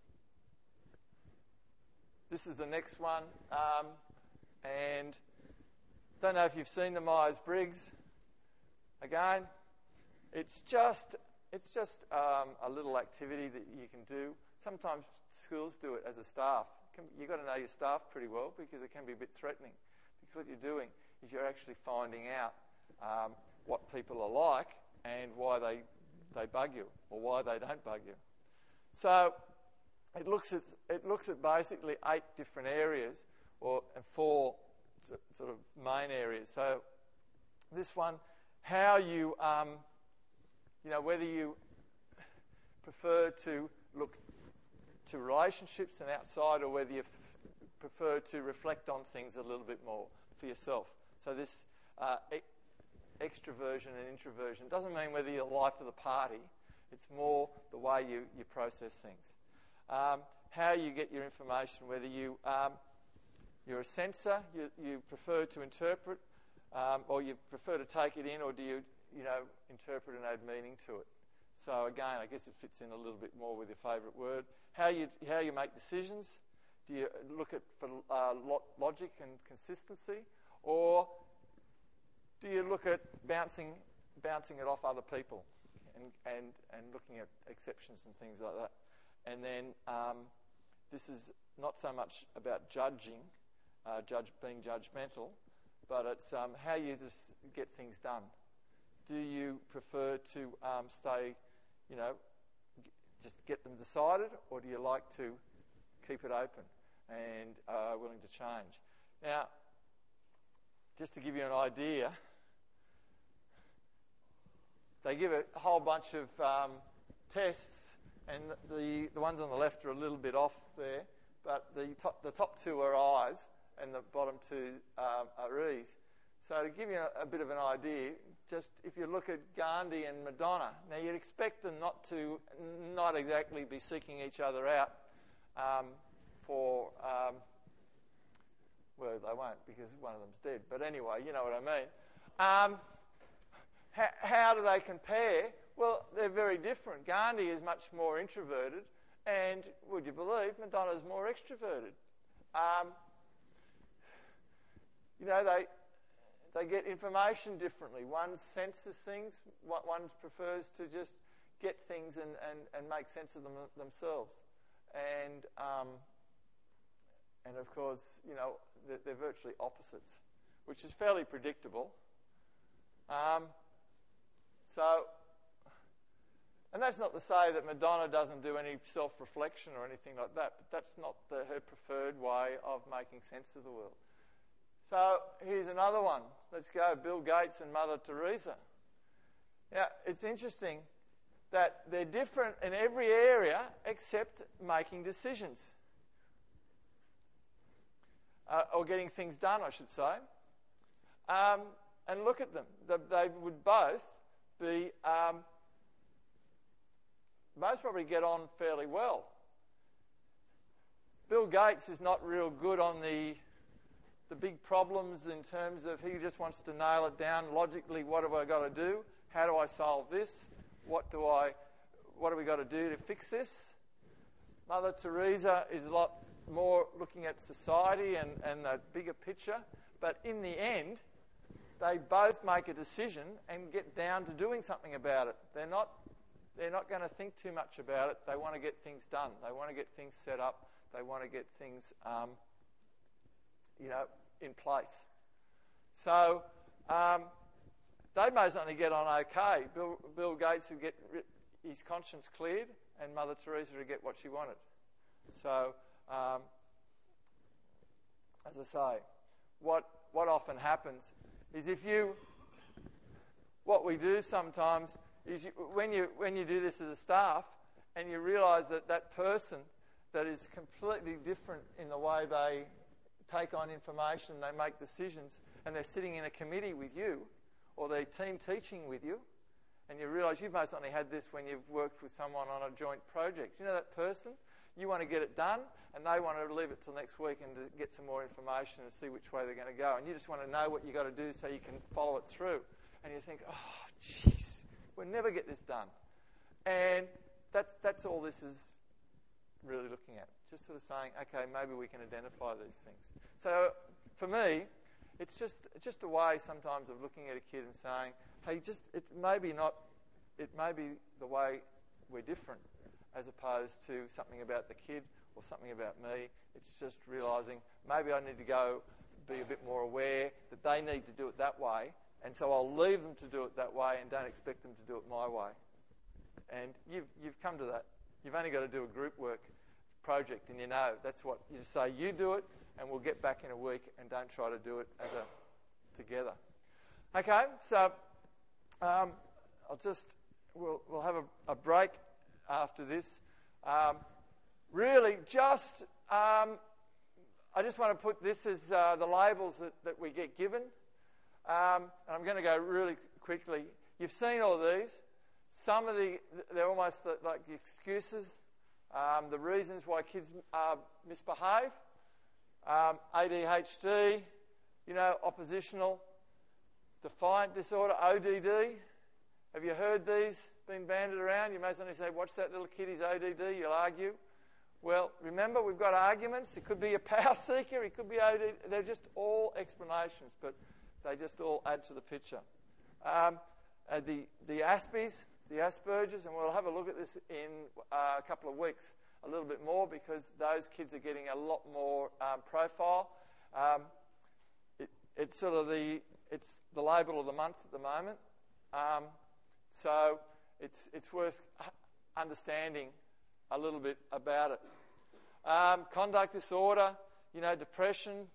this is the next one, um, and don't know if you've seen the Myers-Briggs. Again, it's just it's just um, a little activity that you can do. Sometimes schools do it as a staff. You've got to know your staff pretty well because it can be a bit threatening. Because what you're doing is you're actually finding out um, what people are like and why they they bug you or why they don't bug you. So it looks at it looks at basically eight different areas or four sort of main areas. So this one, how you, um, you know, whether you prefer to look to relationships and outside, or whether you f- prefer to reflect on things a little bit more for yourself. So this uh, e- extroversion and introversion doesn't mean whether you're the life of the party. It's more the way you, you process things. Um, how you get your information, whether you... Um, You're a sensor, you, you prefer to interpret, um, or you prefer to take it in, or do you, you know, interpret and add meaning to it? So again, I guess it fits in a little bit more with your favourite word. How you how you make decisions. Do you look at for uh, lo- logic and consistency, or do you look at bouncing bouncing it off other people, and and, and looking at exceptions and things like that? And then um, this is not so much about judging. Uh, judge being judgmental, but it's um, how you just get things done. Do you prefer to um, stay, you know, g- just get them decided, or do you like to keep it open and uh, willing to change? Now, just to give you an idea, they give a whole bunch of um, tests, and the the ones on the left are a little bit off there, but the top the top two are eyes, and the bottom two um, are E's. So to give you a, a bit of an idea, just if you look at Gandhi and Madonna, now you'd expect them not to, not exactly be seeking each other out um, for, um, well, they won't because one of them's dead. But anyway, you know what I mean. Um, how, how do they compare? Well, they're very different. Gandhi is much more introverted, and would you believe, Madonna's more extroverted. Um, You know, they they get information differently. One senses things, one prefers to just get things and, and, and make sense of them themselves. And, um, and of course, you know, they're, they're virtually opposites, which is fairly predictable. Um, so, and that's not to say that Madonna doesn't do any self-reflection or anything like that, but that's not the, her preferred way of making sense of the world. So here's another one. Let's go, Bill Gates and Mother Teresa. Now, it's interesting that they're different in every area except making decisions. Uh, or getting things done, I should say. Um, and look at them. They, they would both be, um, most probably get on fairly well. Bill Gates is not real good on the the big problems in terms of he just wants to nail it down logically. What have I got to do? How do I solve this? What do I? What have we got to do to fix this? Mother Teresa is a lot more looking at society and, and the bigger picture. But in the end, they both make a decision and get down to doing something about it. They're not, they're not going to think too much about it. They want to get things done. They want to get things set up. They want to get things, um, you know, in place. So um, they may certainly get on okay. Bill, Bill Gates would get his conscience cleared, and Mother Teresa would get what she wanted. So, um, as I say, what what often happens is if you, what we do sometimes is you, when you when you do this as a staff, and you realise that that person that is completely different in the way they take on information, they make decisions, and they're sitting in a committee with you, or they're team teaching with you, and you realise you've most certainly had this when you've worked with someone on a joint project. You know that person? You want to get it done, and they want to leave it till next week and to get some more information and see which way they're going to go. And you just want to know what you've got to do so you can follow it through. And you think, oh, jeez, we'll never get this done. And that's that's all this is really looking at. Just sort of saying, okay, maybe we can identify these things. So for me, it's just just a way sometimes of looking at a kid and saying, hey, just it may be not, it may be the way we're different, as opposed to something about the kid or something about me. It's just realising maybe I need to go be a bit more aware that they need to do it that way, and so I'll leave them to do it that way and don't expect them to do it my way. And you've you've come to that. You've only got to do a group work project, and you know that's what you say. You do it, and we'll get back in a week, and don't try to do it as a together. Okay, so um, I'll just we'll we'll have a, a break after this. Um, really, just um, I just want to put this as uh, the labels that, that we get given. Um, and I'm going to go really quickly. You've seen all these. Some of the, they're almost the, like the excuses, um, the reasons why kids uh, misbehave. Um, A D H D, you know, oppositional, defiant disorder, O D D. Have you heard these being banded around? You may suddenly say, watch that little kid, he's O D D, you'll argue. Well, remember, we've got arguments. It could be a power seeker, it could be O D D. They're just all explanations, but they just all add to the picture. Um, uh, the, the Aspies, the Asperger's, and we'll have a look at this in uh, a couple of weeks a little bit more, because those kids are getting a lot more um, profile. Um, it, it's sort of the it's the label of the month at the moment. Um, so it's it's worth understanding a little bit about it. Um, conduct disorder, you know, depression,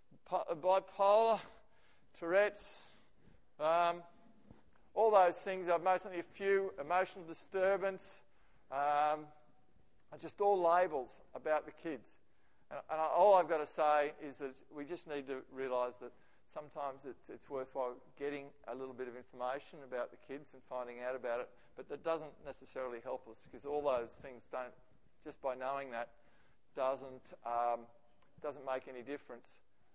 bipolar, Tourette's, um, all those things. I've mostly a few, emotional disturbance, um, just all labels about the kids. And, and all I've got to say is that we just need to realise that sometimes it's, it's worthwhile getting a little bit of information about the kids and finding out about it, but that doesn't necessarily help us, because all those things don't, just by knowing that, doesn't um, doesn't make any difference.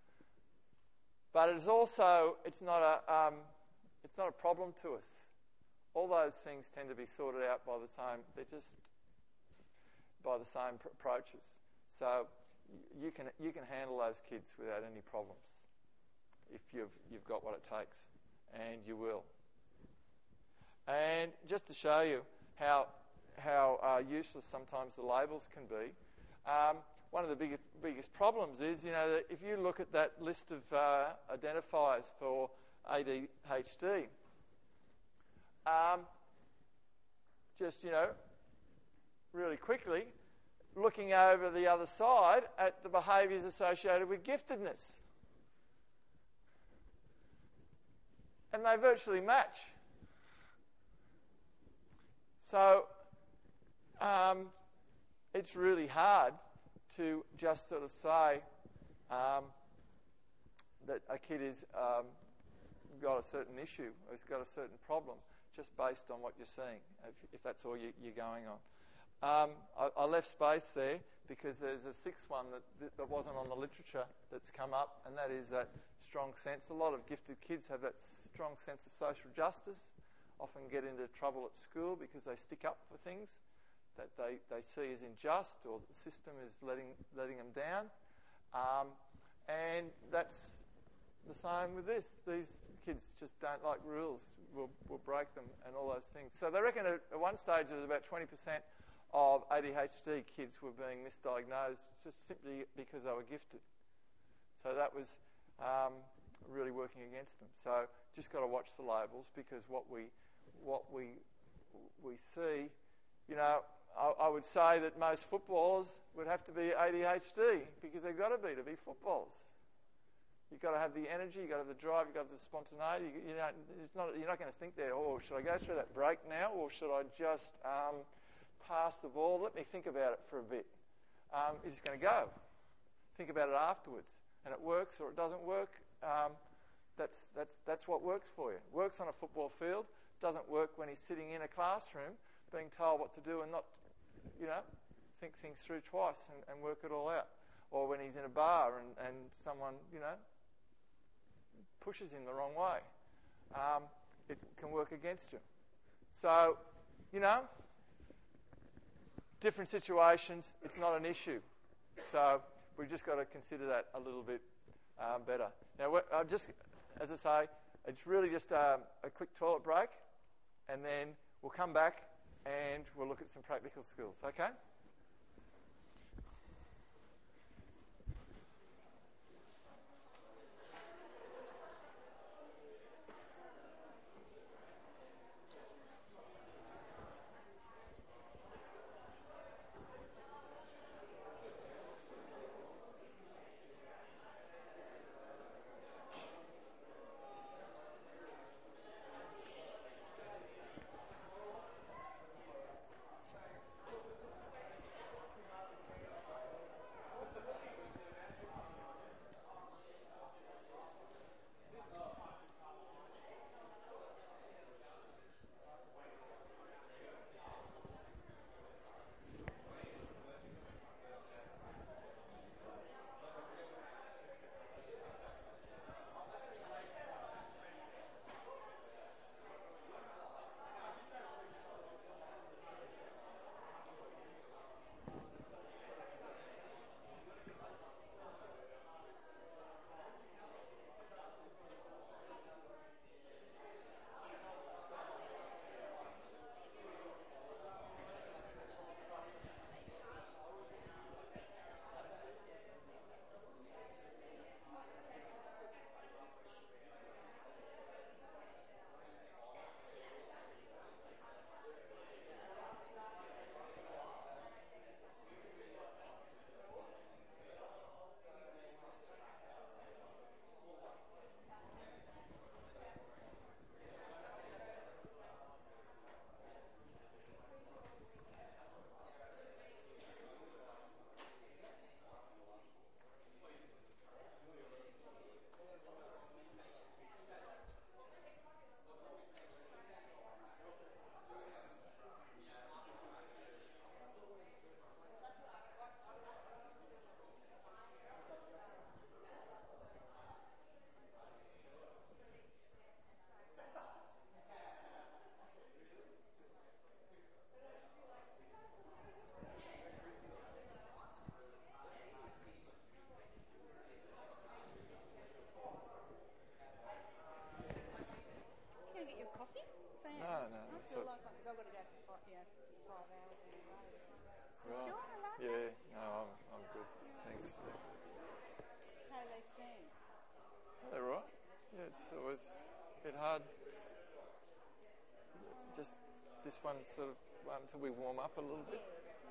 But it's also, it's not a um, it's not a problem to us. All those things tend to be sorted out by the same, they're just by the same pr- approaches. So you can you can handle those kids without any problems if you've you've got what it takes, and you will. And just to show you how how uh, useless sometimes the labels can be, um, one of the biggest biggest problems is, you know, that if you look at that list of uh, identifiers for A D H D, um, just, you know, really quickly, looking over the other side at the behaviours associated with giftedness. And they virtually match. So um, it's really hard to just sort of say um, that a kid has um, got a certain issue, or has got a certain problem, just based on what you're seeing, if, if that's all you, you're going on. Um, I, I left space there because there's a sixth one that, that wasn't on the literature that's come up, and that is that strong sense. A lot of gifted kids have that strong sense of social justice, often get into trouble at school because they stick up for things that they, they see as unjust, or the system is letting letting them down. Um, and that's the same with this. These kids just don't like rules. We'll, we'll break them and all those things. So they reckon at, at one stage there was about twenty percent of A D H D kids were being misdiagnosed just simply because they were gifted. So that was um, really working against them. So just got to watch the labels, because what we what we we see, you know, I, I would say that most footballers would have to be A D H D, because they've got to be to be footballers. You've got to have the energy, you've got to have the drive, you've got to have the spontaneity. You, you know, it's not, you're not going to think there, oh, should I go through that break now, or should I just um, pass the ball? Let me think about it for a bit. Um, you're just going to go. Think about it afterwards. And it works or it doesn't work. Um, that's, that's, that's what works for you. Works on a football field. Doesn't work when he's sitting in a classroom being told what to do and not, you know, think things through twice and, and work it all out. Or when he's in a bar and, and someone, you know, pushes him the wrong way. Um, it can work against you. So, you know, different situations, it's not an issue. So we've just got to consider that a little bit um, better. Now, uh, just as I say, it's really just um, a quick toilet break, and then we'll come back and we'll look at some practical skills, okay? Just this one sort of um, until we warm up a little bit.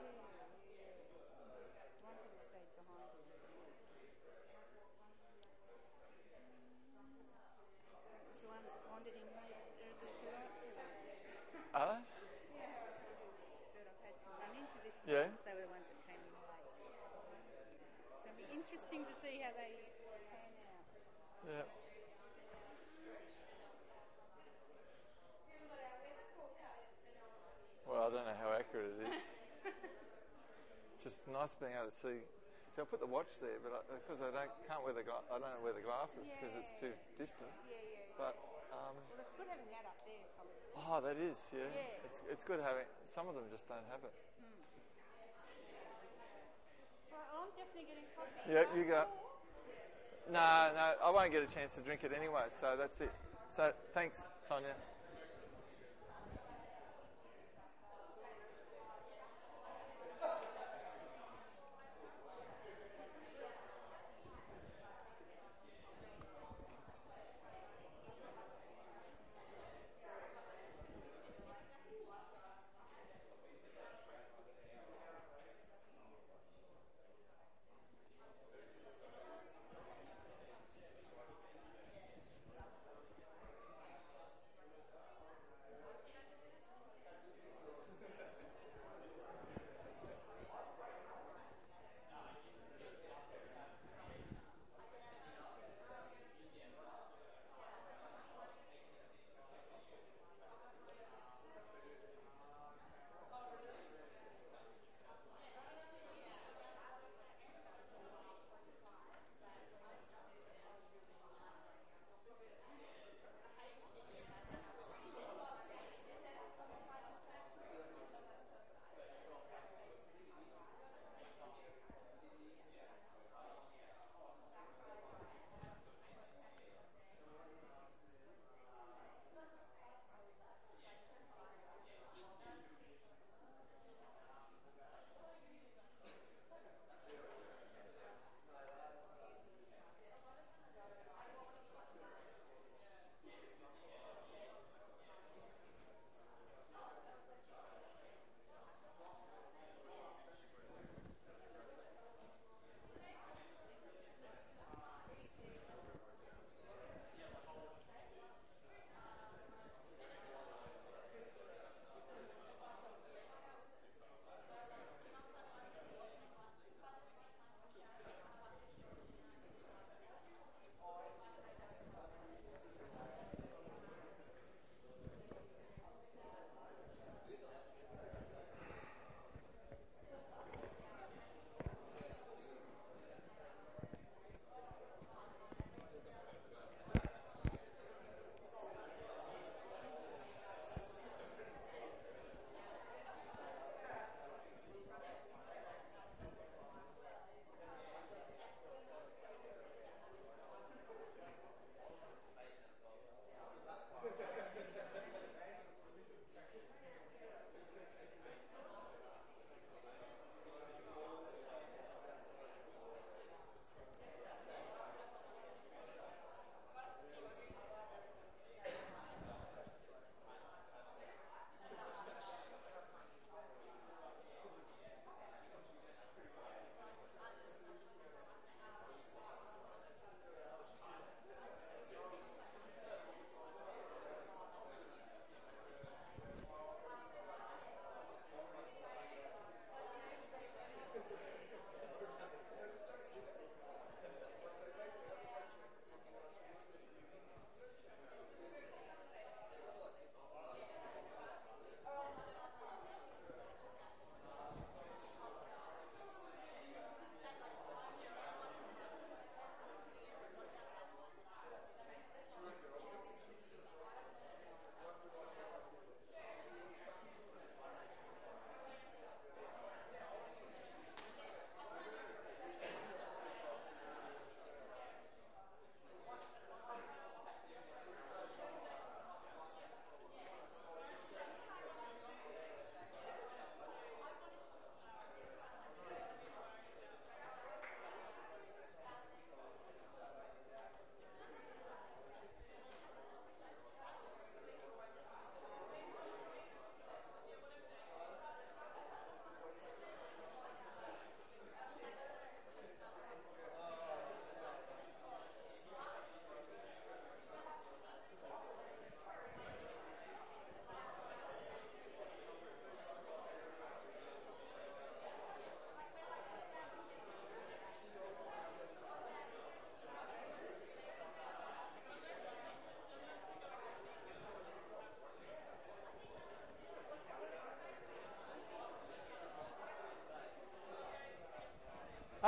Are they? Yeah. They were the ones that came in late. So it'll be interesting to see how they pan out. Yeah. Well, I don't know how accurate it is. just nice being able to see. So I put the watch there, but I, because I don't can't wear the gla- I don't wear the glasses because Yeah. it's too distant. Yeah, yeah, yeah. But um, Well, it's good having that up there, probably. oh, that is yeah. Yeah. It's it's good having. Some of them just don't have it. Right, I'm definitely getting coffee. Yeah, you go. No, no, I won't get a chance to drink it anyway. So that's it. So thanks, Tonya.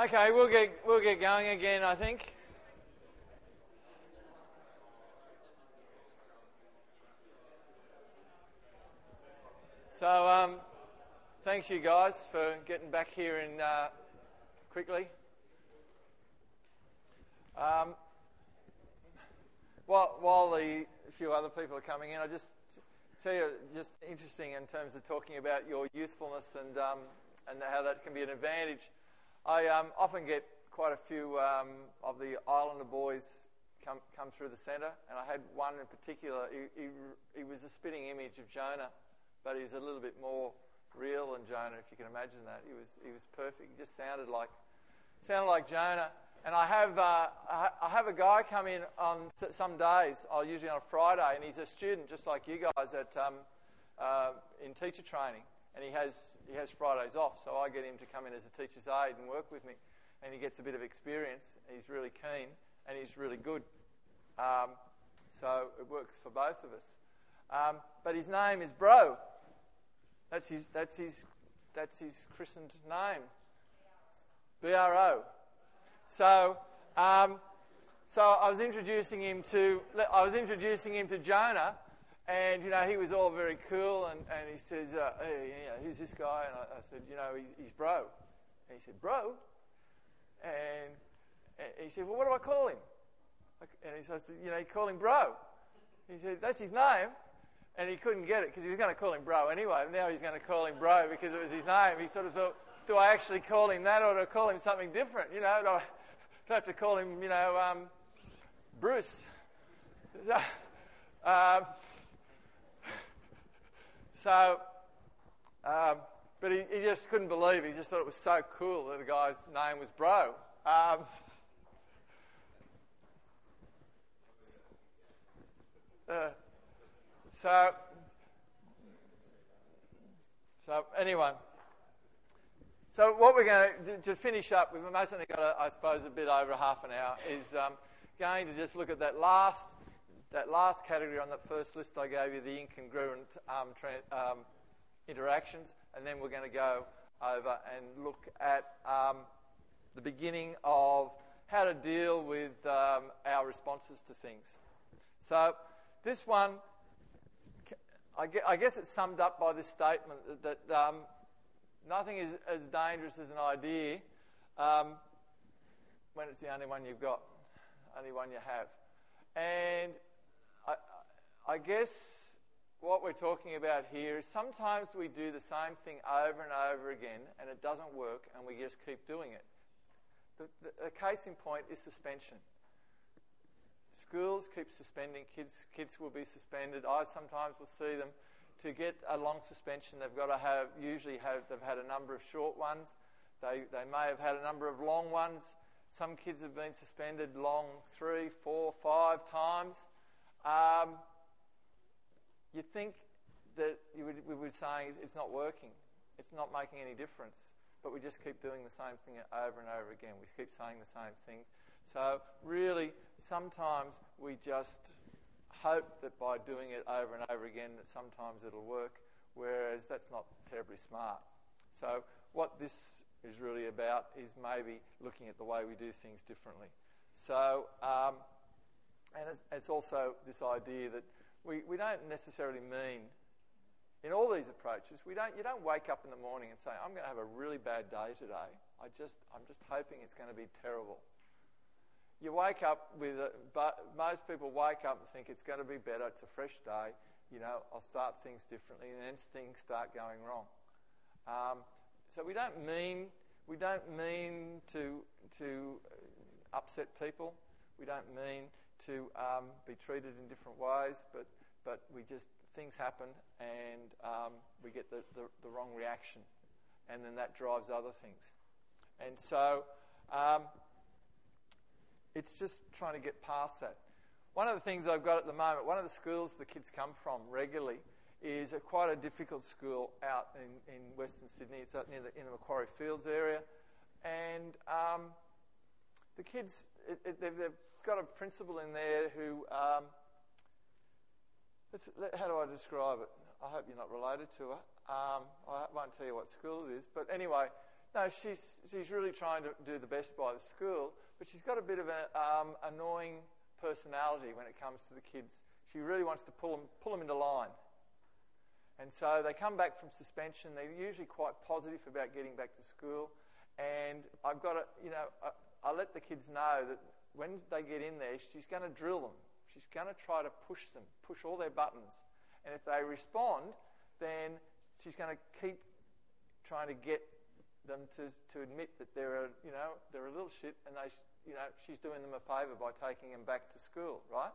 Okay, we'll get we'll get going again, I think. So, um, thanks you guys for getting back here in uh, quickly. Um, while while the a few other people are coming in, I just tell you, just interesting in terms of talking about your youthfulness and um, and how that can be an advantage. I um, often get quite a few um, of the Islander boys come come through the centre, and I had one in particular. He, he, he was a spitting image of Jonah, but he's a little bit more real than Jonah, if you can imagine that. He was he was perfect. He just sounded like sounded like Jonah. And I have uh, I have a guy come in on some days, oh, usually on a Friday, and he's a student just like you guys at um, uh, in teacher training. And he has he has Fridays off, so I get him to come in as a teacher's aide and work with me. And he gets a bit of experience. He's really keen, and he's really good. Um, so it works for both of us. Um, but his name is Bro. That's his that's his that's his christened name. B R O. So um, so I was introducing him to I was introducing him to Jonah. And, you know, he was all very cool, and, and he says, uh, hey, you know, who's this guy? And I, I said, you know, he's, he's Bro. And he said, Bro? And, and he said, well, what do I call him? And he said, you know, you call him Bro. He said, that's his name. And he couldn't get it because he was going to call him Bro anyway. Now he's going to call him Bro because it was his name. He sort of thought, do I actually call him that, or do I call him something different? You know, do I, do I have to call him, you know, um, Bruce? um, So, um, but he, he just couldn't believe it. He just thought it was so cool that a guy's name was Bro. Um, uh, so, so anyway, so what we're going to to finish up, we've most only got, a, I suppose, a bit over half an hour, is um, going to just look at that last. That last category on that first list I gave you, the incongruent um, tra- um, interactions, and then we're going to go over and look at um, the beginning of how to deal with um, our responses to things. So this one, I guess it's summed up by this statement that, that um, nothing is as dangerous as an idea um, when it's the only one you've got, only one you have. And I, I guess what we're talking about here is sometimes we do the same thing over and over again and it doesn't work and we just keep doing it. The, the, the case in point is suspension. Schools keep suspending kids. Kids will be suspended. I sometimes will see them. To get a long suspension, they've got to have, usually have, they've had a number of short ones. They, they may have had a number of long ones. Some kids have been suspended long three, four, five times. Um, you think that you would, we would be saying it's not working, it's not making any difference, but we just keep doing the same thing over and over again. We keep saying the same things. So really, sometimes we just hope that by doing it over and over again that sometimes it'll work, whereas that's not terribly smart. So what this is really about is maybe looking at the way we do things differently. So, um, and it's, it's also this idea that we, we don't necessarily mean, in all these approaches, we don't. You don't wake up in the morning and say, I'm going to have a really bad day today. I just, I'm just hoping it's going to be terrible. You wake up with, a, but most people wake up and think it's going to be better, it's a fresh day, you know, I'll start things differently, and then things start going wrong. Um, so we don't mean, we don't mean to, to upset people. We don't mean to um, be treated in different ways, but but we just, things happen and um, we get the, the, the wrong reaction, and then that drives other things. And so um, it's just trying to get past that. One of the things I've got at the moment, one of the schools the kids come from regularly is a quite a difficult school out in, in Western Sydney. It's out near the, in the Macquarie Fields area. And um, the kids, it, it, they've, they've got a principal in there who, um, let's, let, how do I describe it? I hope you're not related to her. Um, I won't tell you what school it is. But anyway, no, she's she's really trying to do the best by the school, but she's got a bit of an um, annoying personality when it comes to the kids. She really wants to pull them pull them into line. And so they come back from suspension. They're usually quite positive about getting back to school. And I've got to, you know, I, I let the kids know that when they get in there, she's going to drill them. She's going to try to push them, push all their buttons. And if they respond, then she's going to keep trying to get them to to admit that they're a, you know, they're a little shit, and they, you know, she's doing them a favour by taking them back to school, right?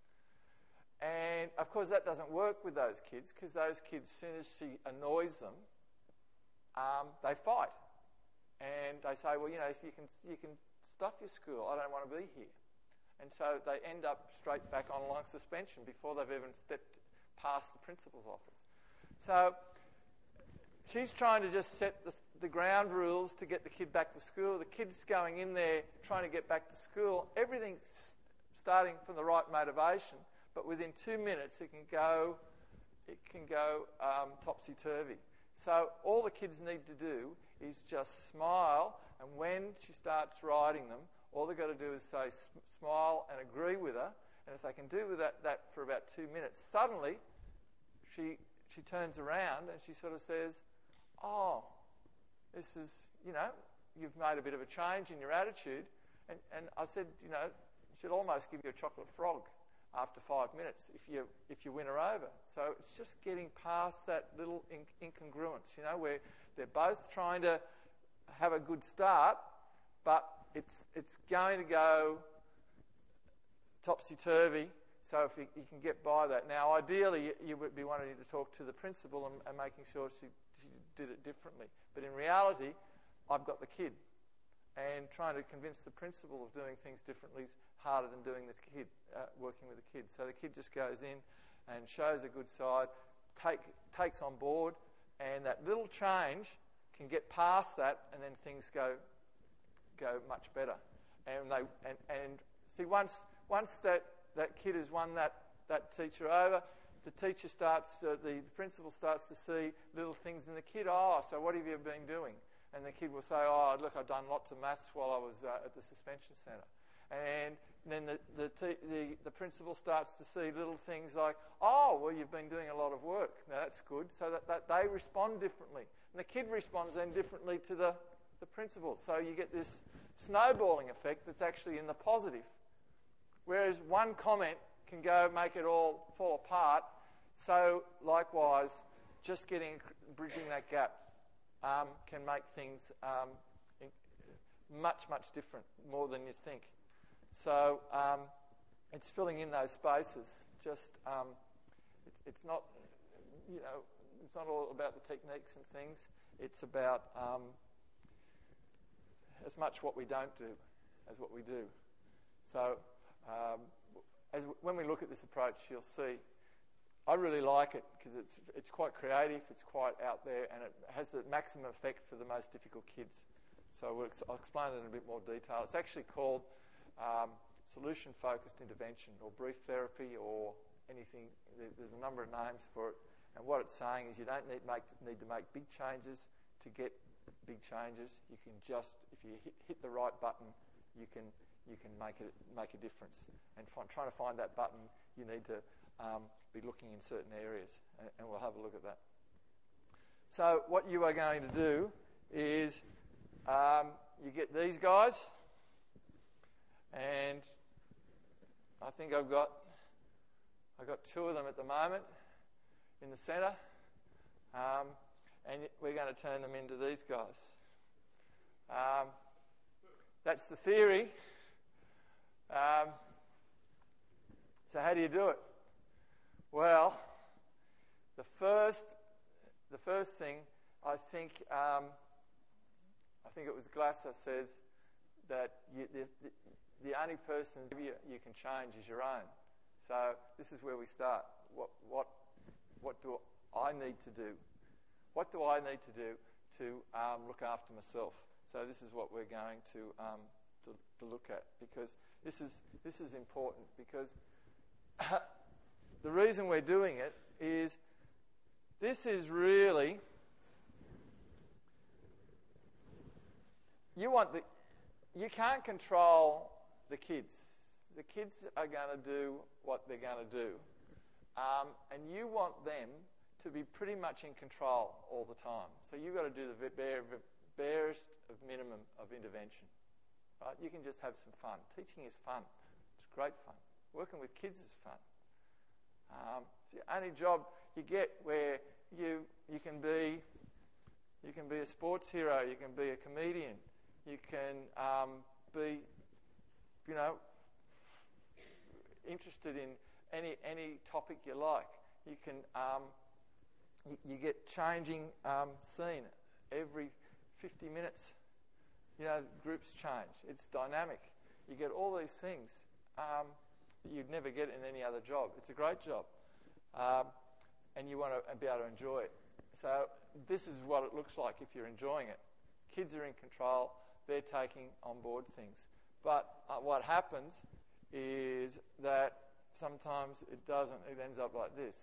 And of course that doesn't work with those kids, because those kids, as soon as she annoys them, um, they fight, and they say, well, you know, you can you can stuff your school. I don't want to be here, and so they end up straight back on long suspension before they've even stepped past the principal's office. So she's trying to just set the, the ground rules to get the kid back to school. The kid's going in there trying to get back to school. Everything's starting from the right motivation, but within two minutes it can go, it can go um, topsy-turvy. So all the kids need to do is just smile, and when she starts riding them, all they've got to do is say smile and agree with her. And if they can do with that, that for about two minutes, suddenly she she turns around and she sort of says, oh, this is, you know, you've made a bit of a change in your attitude. And, and I said, you know, you should almost give you a chocolate frog after five minutes if you if you win her over. So it's just getting past that little inc- incongruence, you know, where they're both trying to have a good start, but it's it's going to go topsy-turvy. So if you, you can get by that. Now, ideally, you, you would be wanting to talk to the principal and, and making sure she, she did it differently. But in reality, I've got the kid. And trying to convince the principal of doing things differently is harder than doing the kid, uh, working with the kid. So the kid just goes in and shows a good side, take, takes on board, and that little change can get past that, and then things go go much better. And they and, and see once once that, that kid has won that, that teacher over, the teacher starts, uh, the, the principal starts to see little things in the kid. Oh, so what have you been doing? And the kid will say, oh, look, I've done lots of maths while I was uh, at the suspension centre. And then the the, te- the the principal starts to see little things like, oh, well, you've been doing a lot of work. Now, that's good. So that, that they respond differently. And the kid responds then differently to the, the principal. So you get this snowballing effect that's actually in the positive. Whereas one comment can go make it all fall apart. So likewise, just getting, bridging that gap um, can make things um, much, much different, more than you think. So um, it's filling in those spaces. Just um, it's, it's not, you know, it's not all about the techniques and things. It's about um, as much what we don't do as what we do. So um, as w- when we look at this approach, you'll see I really like it because it's it's quite creative, it's quite out there, and it has the maximum effect for the most difficult kids. So we'll ex- I'll explain it in a bit more detail. It's actually called um, solution-focused intervention, or brief therapy, or anything. There's a number of names for it. And what it's saying is you don't need, make, need to make big changes to get big changes. You can just, if you hit, hit the right button, you can you can make it make a difference. And find, trying to find that button, you need to um, be looking in certain areas, and, and we'll have a look at that. So what you are going to do is um, you get these guys, and I think I've got I've got two of them at the moment in the centre, um, and we're going to turn them into these guys. Um, that's the theory. Um, so how do you do it? Well, the first the first thing, I think um, I think it was Glasser says that you, the, the, the only person you, you can change is your own. So this is where we start. What what what do I need to do? What do I need to do to um, look after myself? So this is what we're going to, um, to to look at, because this is this is important, because the reason we're doing it is this is really want the, you can't control the kids. The kids are going to do what they're going to do. Um, and you want them to be pretty much in control all the time. So you've got to do the bare, barest of minimum of intervention. Right? You can just have some fun. Teaching is fun. It's great fun. Working with kids is fun. Um, it's the only job you get where you you can be you can be a sports hero, you can be a comedian, you can um, be, you know, interested in any any topic you like. You can um, you, you get changing um, scene every fifty minutes. You know, groups change. It's dynamic. You get all these things um, that you'd never get in any other job. It's a great job, um, and you want to be able to enjoy it. So this is what it looks like if you're enjoying it. Kids are in control. They're taking on board things. But uh, what happens is that sometimes it doesn't. It ends up like this.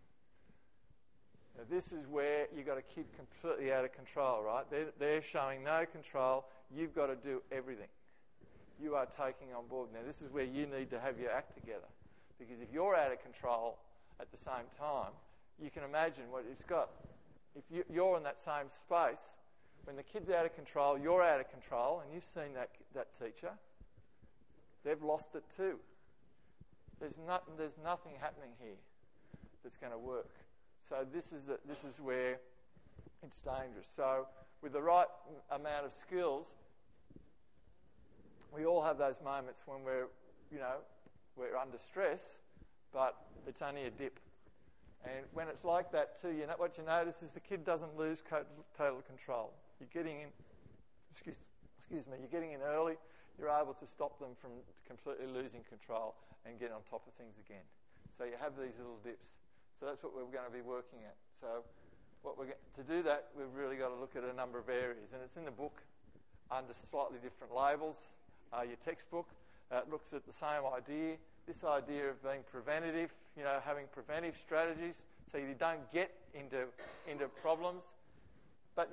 Now, this is where you've got to keep completely out of control, right? They're, they're showing no control. You've got to do everything. You are taking on board. Now, this is where you need to have your act together. Because if you're out of control at the same time, you can imagine what it's got. If you, you're in that same space, when the kid's out of control, you're out of control, and you've seen that that teacher, they've lost it too. There's, not, there's nothing happening here that's going to work. So this is the, this is where it's dangerous. So with the right amount of skills, we all have those moments when we're, you know, we're under stress, but it's only a dip. And when it's like that too, you know what you notice is the kid doesn't lose co- total control. You're getting in, excuse, excuse me, you're getting in early. You're able to stop them from completely losing control and get on top of things again. So you have these little dips. So that's what we're going to be working at. So what we're get, to do that, we've really got to look at a number of areas, and it's in the book under slightly different labels. Uh, your textbook uh, looks at the same idea. This idea of being preventative, you know, having preventive strategies, so you don't get into into problems. But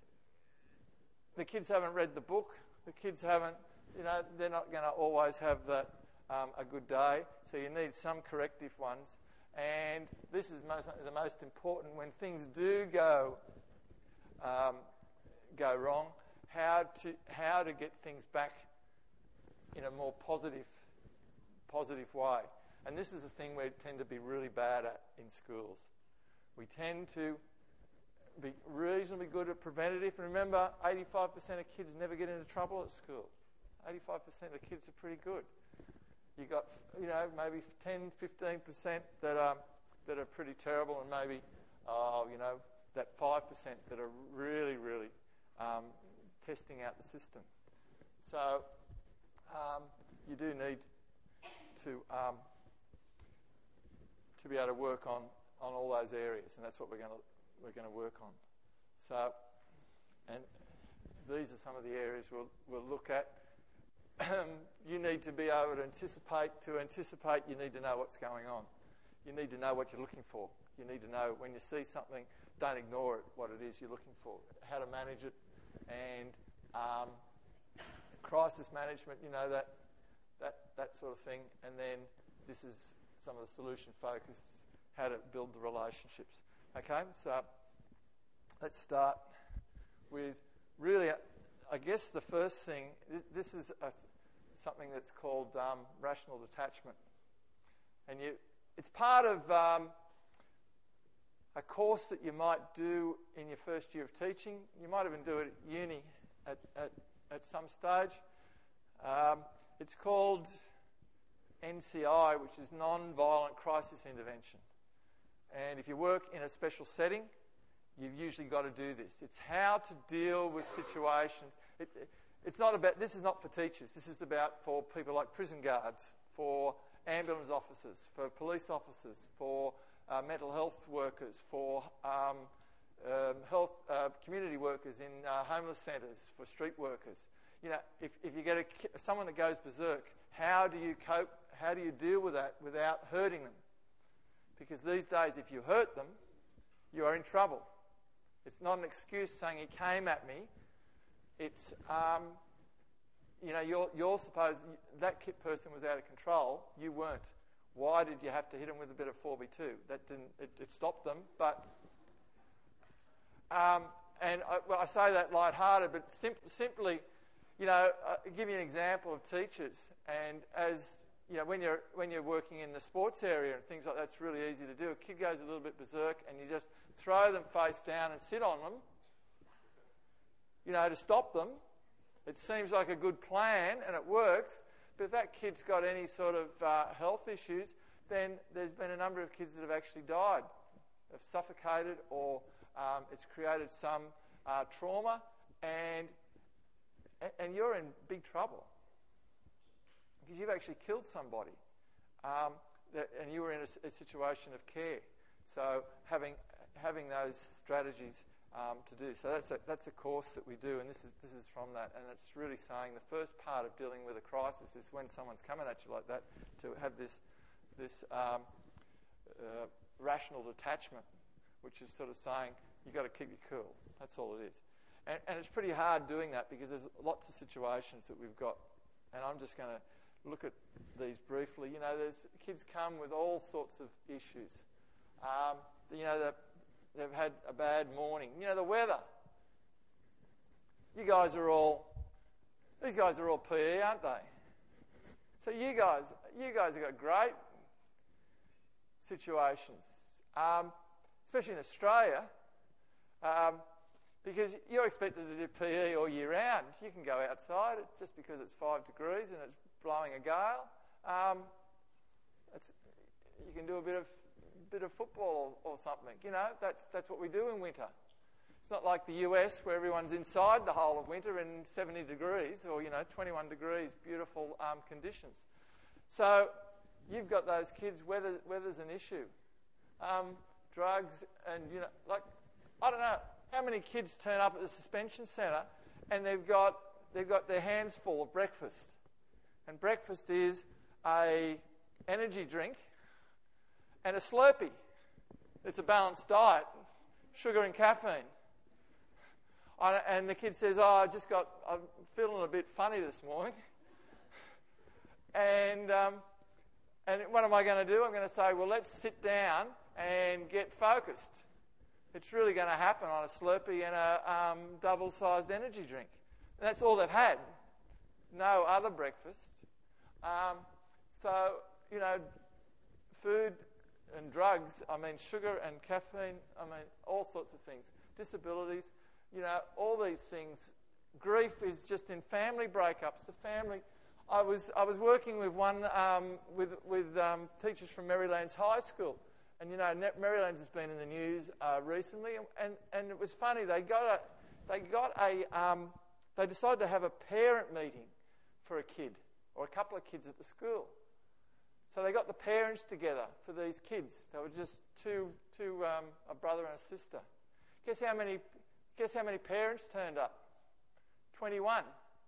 the kids haven't read the book. The kids haven't, you know, they're not going to always have that um, a good day. So you need some corrective ones. And this is most, the most important when things do go um, go wrong. How to how to get things back in a more positive positive way. And this is the thing we tend to be really bad at in schools. We tend to be reasonably good at preventative. And remember, eighty-five percent of kids never get into trouble at school. eighty-five percent of kids are pretty good. You got, you know, maybe ten, fifteen percent that are that are pretty terrible, and maybe, oh, you know, that five percent that are really, really um, testing out the system. So um, you do need to um, to be able to work on, on all those areas, and that's what we're going to we're going to work on. So, and these are some of the areas we'll we'll look at. You need to be able to anticipate. To anticipate, you need to know what's going on. You need to know what you're looking for. You need to know when you see something, don't ignore it, what it is you're looking for, how to manage it, and um, crisis management, you know, that that that sort of thing. And then this is some of the solution focus, how to build the relationships. Okay, so let's start with really, I guess the first thing, this, this is a, something that's called um, rational detachment. And you, it's part of um, a course that you might do in your first year of teaching. You might even do it at uni at, at, at some stage. Um, it's called N C I, which is Non-Violent Crisis Intervention. And if you work in a special setting, you've usually got to do this. It's how to deal with situations. It, it, it's not about, this is not for teachers. This is about for people like prison guards, for ambulance officers, for police officers, for uh, mental health workers, for um, um, health uh, community workers in uh, homeless centres, for street workers. You know, if, if you get a, someone that goes berserk, how do you cope? How do you deal with that without hurting them? Because these days, if you hurt them, you are in trouble. It's not an excuse saying he came at me. It's um, you know, you're, you're supposed, that kid person was out of control, you weren't. Why did you have to hit them with a bit of four B two? That didn't, it, it stopped them, but, um, and I, well, I say that lighthearted, but sim- simply, you know, uh, give you an example of teachers, and as, you know, when you're, when you're working in the sports area and things like that, it's really easy to do. A kid goes a little bit berserk, and you just throw them face down and sit on them, you know, to stop them. It seems like a good plan, and it works, but if that kid's got any sort of uh, health issues, then there's been a number of kids that have actually died, have suffocated, or um, it's created some uh, trauma, and and you're in big trouble because you've actually killed somebody, um, that, and you were in a, a situation of care. So having having those strategies um, to do. So that's a, that's a course that we do, and this is this is from that. And it's really saying the first part of dealing with a crisis is when someone's coming at you like that, to have this this um, uh, rational detachment, which is sort of saying you've got to keep your cool. That's all it is. And, and it's pretty hard doing that because there's lots of situations that we've got, and I'm just going to look at these briefly. You know, there's kids come with all sorts of issues. Um, you know, they've had a bad morning. You know, the weather. You guys are all, these guys are all P E, aren't they? So you guys, you guys have got great situations, um, especially in Australia. Um, Because you're expected to do P E all year round. You can go outside just because it's five degrees and it's blowing a gale. Um, it's, you can do a bit of bit of football or, or something. You know, that's that's what we do in winter. It's not like the U S where everyone's inside the whole of winter in seventy degrees or, you know, twenty-one degrees, beautiful um, conditions. So you've got those kids. Weather weather's an issue. Um, drugs and, you know, like, I don't know. How many kids turn up at the suspension centre and they've got they've got their hands full of breakfast, and breakfast is a energy drink and a Slurpee. It's a balanced diet, sugar and caffeine. I, and the kid says, "Oh, I just got I'm feeling a bit funny this morning," and um, and what am I going to do? I'm going to say, "Well, let's sit down and get focused." It's really going to happen on a Slurpee and a um, double-sized energy drink. And that's all they've had. No other breakfast. Um, so, you know, food and drugs, I mean, sugar and caffeine, I mean, all sorts of things. Disabilities, you know, all these things. Grief is just in family breakups. The family. I was I was working with one um, with with um, teachers from Marylands High School. And, you know, Marylands has been in the news uh, recently, and, and, and it was funny. They got a, they got a, um, they decided to have a parent meeting for a kid or a couple of kids at the school. So they got the parents together for these kids. They were just two, two, um, a brother and a sister. Guess how many, guess how many parents turned up? twenty-one.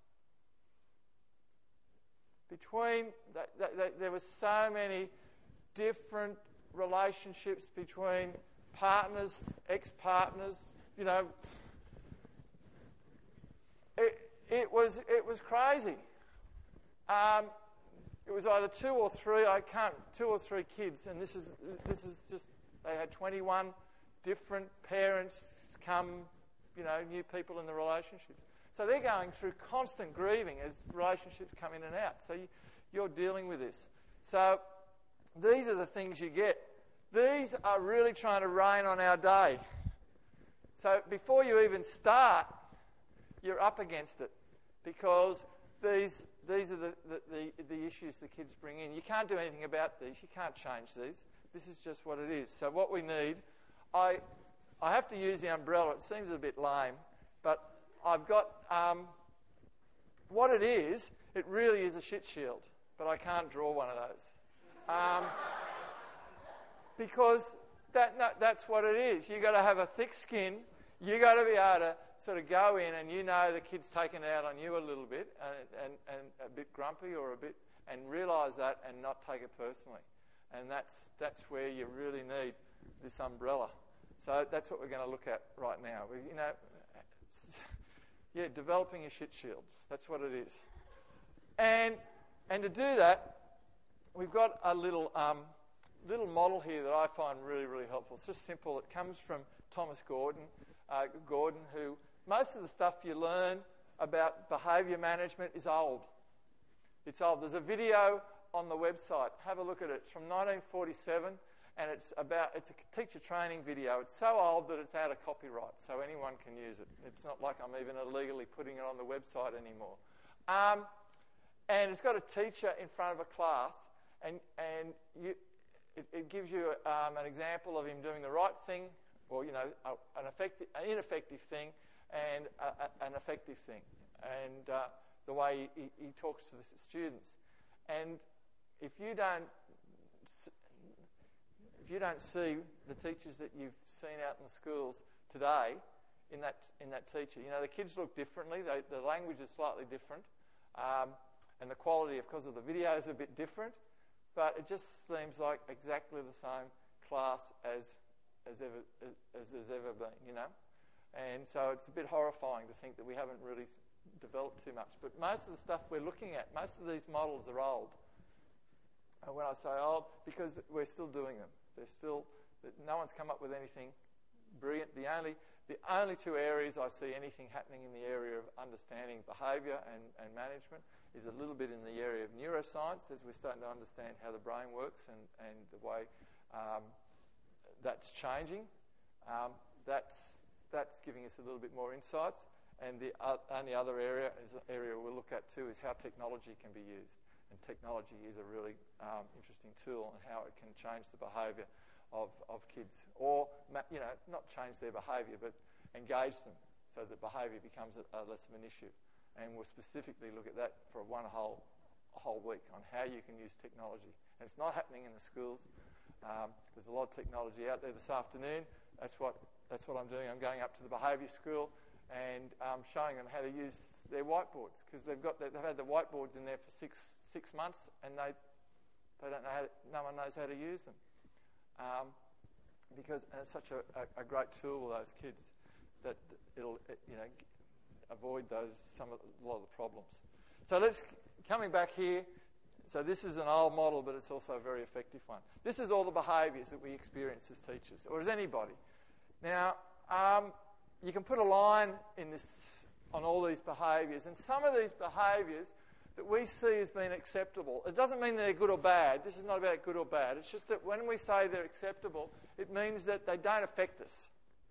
Between, that, that, that, there were so many different relationships between partners, ex-partners, you know. It, it was it was crazy. Um, it was either two or three. I can't two or three kids, and this is this is just they had twenty-one different parents come, you know, new people in the relationships. So they're going through constant grieving as relationships come in and out. So you, you're dealing with this. So these are the things you get. These are really trying to rain on our day. So before you even start, you're up against it because these these are the, the, the, the issues the kids bring in. You can't do anything about these. You can't change these. This is just what it is. So what we need, I I have to use the umbrella. It seems a bit lame, but I've got um, what it is. It really is a shit shield, but I can't draw one of those. Um, because that, that that's what it is. You've got to have a thick skin. You've got to be able to sort of go in and you know the kid's taken it out on you a little bit and, and, and a bit grumpy or a bit, and realise that and not take it personally. And that's that's where you really need this umbrella. So that's what we're going to look at right now. We, you know, yeah, developing a shit shield. That's what it is. And and to do that, we've got a little um, little model here that I find really, really helpful. It's just simple. It comes from Thomas Gordon, uh, Gordon, who most of the stuff you learn about behaviour management is old. It's old. There's a video on the website. Have a look at it. It's from nineteen forty-seven, and it's about it's a teacher training video. It's so old that it's out of copyright, so anyone can use it. It's not like I'm even illegally putting it on the website anymore. Um, and it's got a teacher in front of a class, and and you, it, it gives you um, an example of him doing the right thing, or you know, a, an effective, an ineffective thing, and a, a, an effective thing, and uh, the way he, he talks to the students. And if you don't, if you don't see the teachers that you've seen out in the schools today, in that in that teacher, you know, the kids look differently. They, the language is slightly different, um, and the quality, of course, of the video is a bit different. But it just seems like exactly the same class as as ever as, as has ever been, you know. And so it's a bit horrifying to think that we haven't really developed too much. But most of the stuff we're looking at, most of these models are old. And when I say old, because we're still doing them. They're still, no one's come up with anything brilliant. The only the only two areas I see anything happening in the area of understanding behaviour and, and management is a little bit in the area of neuroscience, as we're starting to understand how the brain works and, and the way um, that's changing. Um, that's that's giving us a little bit more insights. And the uh, only other area is an area we'll look at too is how technology can be used. And technology is a really um, interesting tool and how it can change the behaviour of, of kids, or you know, not change their behaviour, but engage them so that behaviour becomes a, a less of an issue. And we'll specifically look at that for one whole a whole week on how you can use technology. And it's not happening in the schools. Um, there's a lot of technology out there this afternoon. That's what that's what I'm doing. I'm going up to the behaviour school and um, showing them how to use their whiteboards, because they've got the, they've had the whiteboards in there for six six months and they they don't know how to, no one knows how to use them. Um, because and it's such a, a, a great tool with those kids that it'll it, you know avoid those some of, a lot of the problems. So let's coming back here. So this is an old model, but it's also a very effective one. This is all the behaviours that we experience as teachers, or as anybody. Now um, you can put a line in this on all these behaviours, and some of these behaviours that we see as being acceptable. It doesn't mean they're good or bad. This is not about good or bad. It's just that when we say they're acceptable, it means that they don't affect us.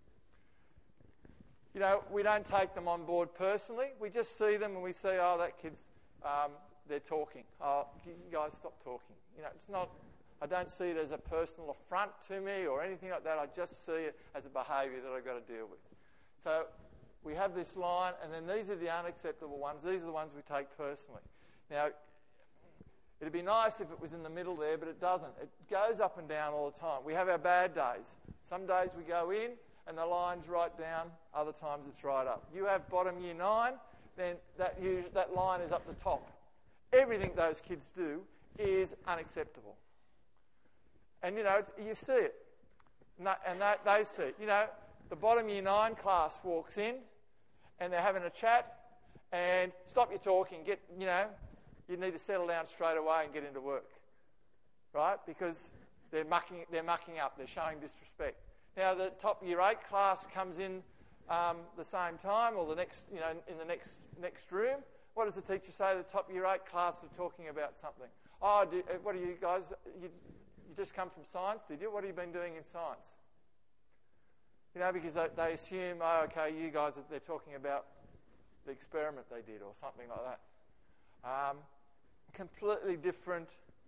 You know, we don't take them on board personally. We just see them and we see, oh, that kid's, um, they're talking. Oh, you guys stop talking. You know, it's not, I don't see it as a personal affront to me or anything like that. I just see it as a behaviour that I've got to deal with. So we have this line, and then these are the unacceptable ones. These are the ones we take personally. Now, it'd be nice if it was in the middle there, but it doesn't. It goes up and down all the time. We have our bad days. Some days we go in and the line's right down. Other times it's right up. You have bottom year nine, then that, usually, that line is up the top. Everything those kids do is unacceptable. And, you know, it's, you see it. And, that, and that, they see it. You know, the bottom year nine class walks in and they're having a chat and stop your talking. Get, you know, you need to settle down straight away and get into work, right? Because they're mucking, they're mucking up. They're showing disrespect. Now, the top year eight class comes in um, the same time, or the next, you know, in the next next room. What does the teacher say? The top year eight class are talking about something. Oh, do, what are you guys? You, you just come from science, did you? What have you been doing in science? You know, because they, they assume, oh, okay, you guys, they're talking about the experiment they did or something like that. Um, completely different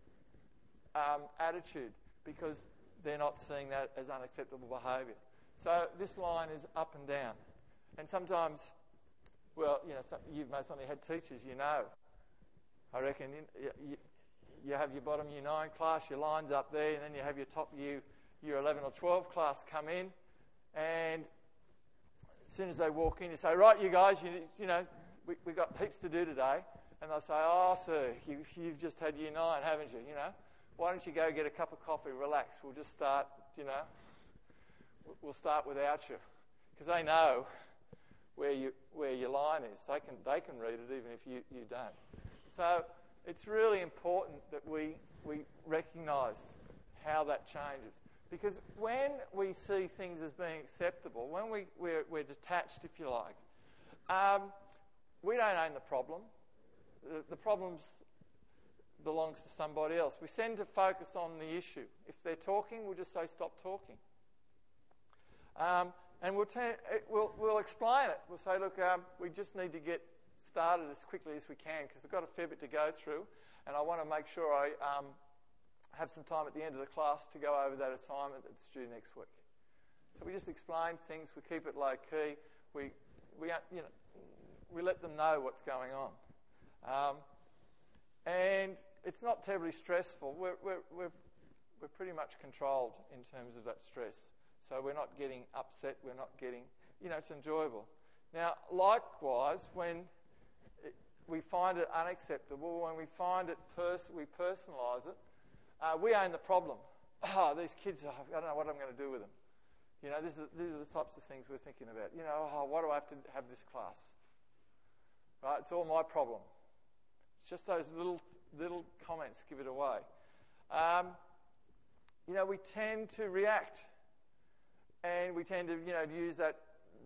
um, attitude, because they're not seeing that as unacceptable behaviour. So this line is up and down. And sometimes, well, you know, some, you've most certainly had teachers, you know. I reckon you, you, you have your bottom year nine class, your line's up there, and then you have your top year, year eleven or twelve class come in, and as soon as they walk in, you say, right, you guys, you, you know, we, we've got heaps to do today. And they'll say, oh, sir, you, you've just had year nine, haven't you? You know, why don't you go get a cup of coffee, relax. We'll just start, you know, we'll start without you. Because they know where you where your line is. They can they can read it even if you, you don't. So it's really important that we, we recognise how that changes. Because when we see things as being acceptable, when we, we're, we're detached, if you like, um, we don't own the problem. The, the problem belongs to somebody else. We tend to focus on the issue. If they're talking, we'll just say, stop talking. Um, and we'll, te- we'll, we'll explain it. We'll say, look, um, we just need to get started as quickly as we can because we've got a fair bit to go through, and I want to make sure I um, have some time at the end of the class to go over that assignment that's due next week. So we just explain things. We keep it low key. We, we, you know, we let them know what's going on, um, and it's not terribly stressful. We're, we're, we're, we're pretty much controlled in terms of that stress. So we're not getting upset. We're not getting, you know, it's enjoyable. Now, likewise, when it, we find it unacceptable, when we find it, pers- we personalise it, uh, we own the problem. Oh, these kids, oh, I don't know what I'm going to do with them. You know, this is, these are the types of things we're thinking about. You know, oh, why do I have to have this class? Right, it's all my problem. It's just those little little comments give it away. Um, you know, we tend to react, and we tend to, you know, use that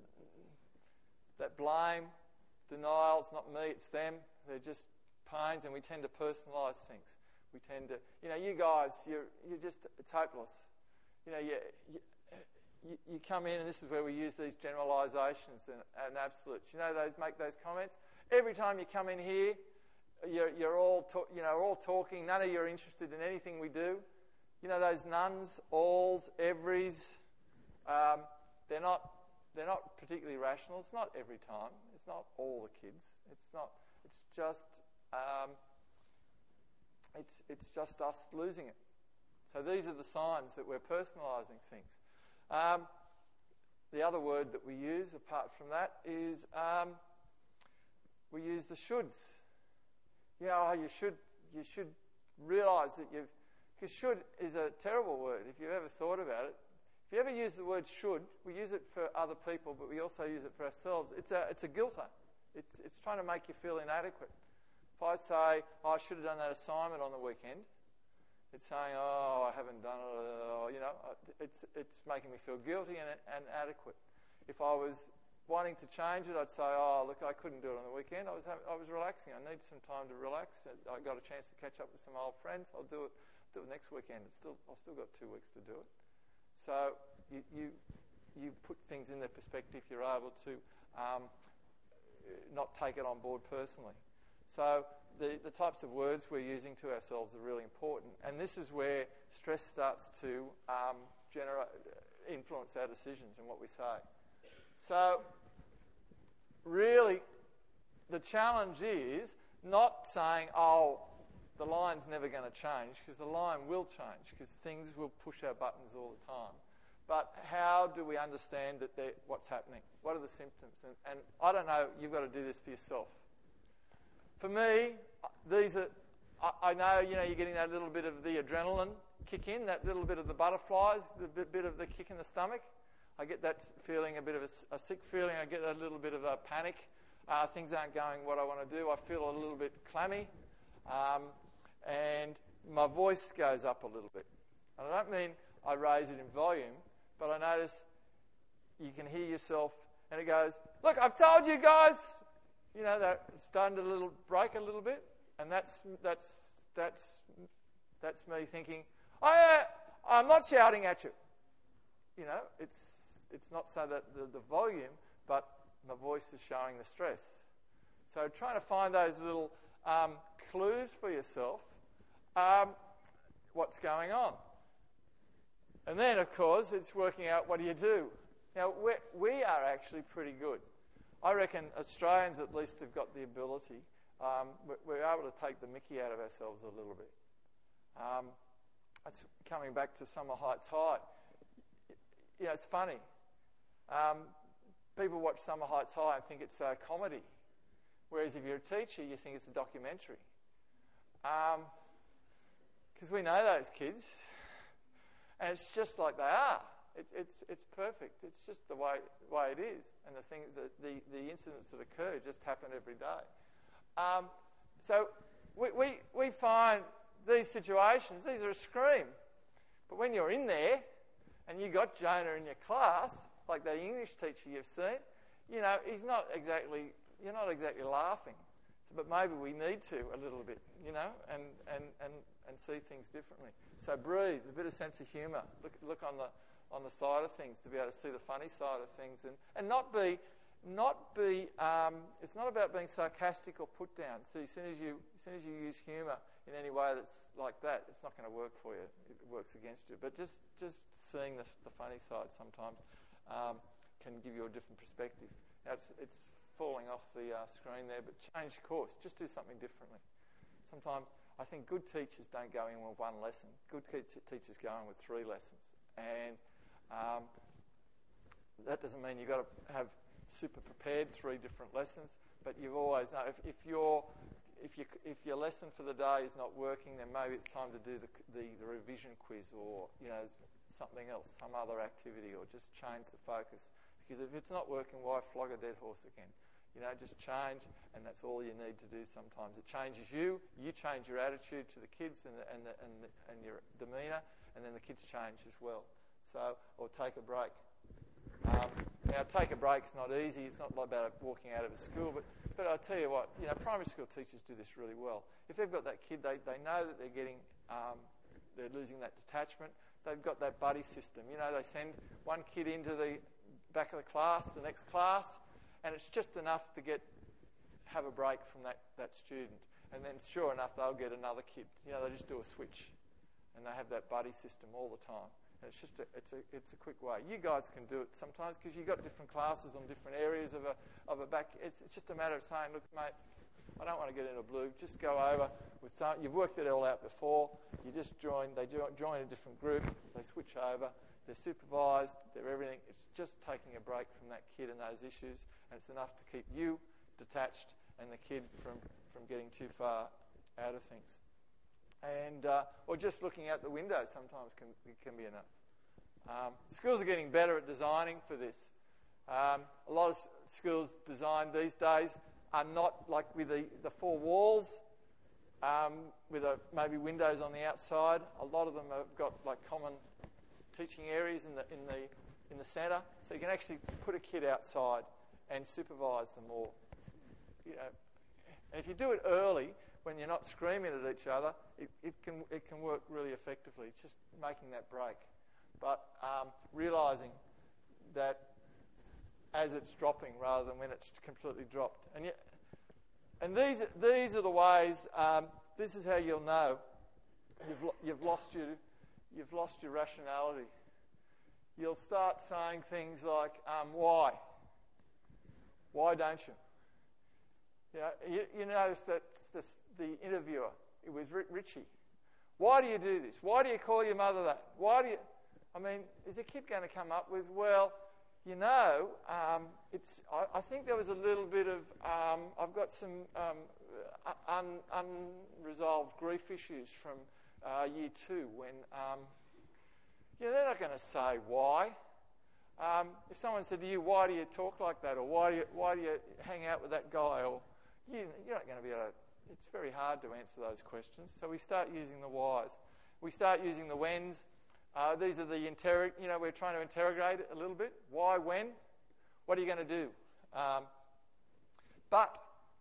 that blame, denial. It's not me, it's them. They're just pains, and we tend to personalise things. We tend to, you know, you guys, you're you're just, it's hopeless. You know, you you, you come in, and this is where we use these generalisations and, and absolutes. You know, those make those comments every time you come in here. You're, you're all, to, you know, all talking. None of you are interested in anything we do. You know, those nones, alls, everys. Um, they're not, they're not particularly rational. It's not every time. It's not all the kids. It's not. It's just, um, it's it's just us losing it. So these are the signs that we're personalising things. Um, the other word that we use, apart from that, is um, we use the shoulds. You know, oh, you should you should realise that you've... Because should is a terrible word, if you've ever thought about it. If you ever use the word should, we use it for other people, but we also use it for ourselves. It's a it's a guilter. It's it's trying to make you feel inadequate. If I say, oh, I should have done that assignment on the weekend, it's saying, oh, I haven't done it. Oh, you know, it's it's making me feel guilty and, and inadequate. If I was wanting to change it, I'd say, oh, look, I couldn't do it on the weekend. I was having, I was relaxing. I need some time to relax. I got a chance to catch up with some old friends. I'll do it, do it next weekend. It's still, I've still got two weeks to do it. So you you, you put things in their perspective. You're able to um, not take it on board personally. So the, the types of words we're using to ourselves are really important. And this is where stress starts to um, generate, influence our decisions and what we say. So really, the challenge is not saying, oh, the line's never going to change, because the line will change, because things will push our buttons all the time. But how do we understand that what's happening? What are the symptoms? And, and I don't know, you've got to do this for yourself. For me, these are, I, I know, you know, you're getting that little bit of the adrenaline kick in, that little bit of the butterflies, the bit, bit of the kick in the stomach. I get that feeling, a bit of a, a sick feeling. I get a little bit of a panic. Uh, things aren't going what I want to do. I feel a little bit clammy. Um, and my voice goes up a little bit. And I don't mean I raise it in volume, but I notice you can hear yourself, and it goes, look, I've told you guys. You know, that it's starting to little break a little bit. And that's that's that's that's me thinking, I, uh, I'm not shouting at you. You know, it's it's not so that the, the volume, but my voice is showing the stress. So trying to find those little um, clues for yourself, um, what's going on. And then, of course, it's working out what do you do. Now, we we are actually pretty good. I reckon Australians at least have got the ability. Um, we're able to take the mickey out of ourselves a little bit. Um, it's coming back to Summer Heights High. You know, it's funny. Um, people watch Summer Heights High and think it's a comedy. Whereas if you're a teacher, you think it's a documentary. Because um, we know those kids. And it's just like they are. It, it's it's perfect. It's just the way way it is. And the things that the, the incidents that occur just happen every day. Um, so we, we, we find these situations, these are a scream. But when you're in there and you got Jonah in your class, like that English teacher you've seen, you know, he's not exactly, you're not exactly laughing. So, but maybe we need to a little bit, you know, and, and, and, and see things differently. So breathe, a bit of sense of humour. Look, look on the on the side of things to be able to see the funny side of things, and, and not be, not be. Um, it's not about being sarcastic or put down. So as soon as you, as soon as you use humour in any way that's like that, it's not going to work for you. It works against you. But just, just seeing the, the funny side sometimes um, can give you a different perspective. Now it's, it's falling off the uh, screen there, but change course. Just do something differently. Sometimes I think good teachers don't go in with one lesson. Good teachers go in with three lessons, and Um, that doesn't mean you've got to have super prepared three different lessons, but you've always know if, if your if you if your lesson for the day is not working, then maybe it's time to do the, the the revision quiz, or you know something else, some other activity, or just change the focus. Because if it's not working, why flog a dead horse again? You know, just change, and that's all you need to do. Sometimes it changes you. You change your attitude to the kids and the, and the, and, the, and your demeanour, and then the kids change as well. So, or take a break. Um, now, take a break's not easy. It's not about walking out of a school, but but I tell you what, you know, primary school teachers do this really well. If they've got that kid, they, they know that they're getting, um, they're losing that detachment. They've got that buddy system. You know, they send one kid into the back of the class, the next class, and it's just enough to get have a break from that that student, and then sure enough, they'll get another kid. You know, they just do a switch, and they have that buddy system all the time. And it's just a, it's a it's a quick way. You guys can do it sometimes because you've got different classes on different areas of a of a back. It's, it's just a matter of saying, look, mate, I don't want to get into blue. Just go over with some. You've worked it all out before. You just join. They do, join a different group. They switch over. They're supervised. They're everything. It's just taking a break from that kid and those issues, and it's enough to keep you detached and the kid from from getting too far out of things. And uh, or just looking out the window sometimes can can be enough. Um, schools are getting better at designing for this. Um, a lot of s- schools designed these days are not like with the, the four walls, um, with a, maybe windows on the outside. A lot of them have got like common teaching areas in the in the in the centre, so you can actually put a kid outside and supervise them all. You know, and if you do it early, when you're not screaming at each other, it, it can it can work really effectively. It's just making that break, but um, realising that as it's dropping rather than when it's completely dropped. And yet, and these these are the ways. Um, this is how you'll know you've lo- you've lost your you've lost your rationality. You'll start saying things like, um, "Why? Why don't you?" You know, you, you notice that this, the interviewer, it was Richie. Why do you do this? Why do you call your mother that? Why do you? I mean, is the kid going to come up with, well, you know, um, it's. I, I think there was a little bit of. Um, I've got some um, un, unresolved grief issues from uh, year two when. Um, you know, they're not going to say why. Um, if someone said to you, "Why do you talk like that?" or "Why do you why do you hang out with that guy?" or you, you're not going to be able to. It's very hard to answer those questions. So we start using the whys. We start using the whens. Uh, these are the interrog. You know, we're trying to interrogate it a little bit. Why? When? What are you going to do? Um, but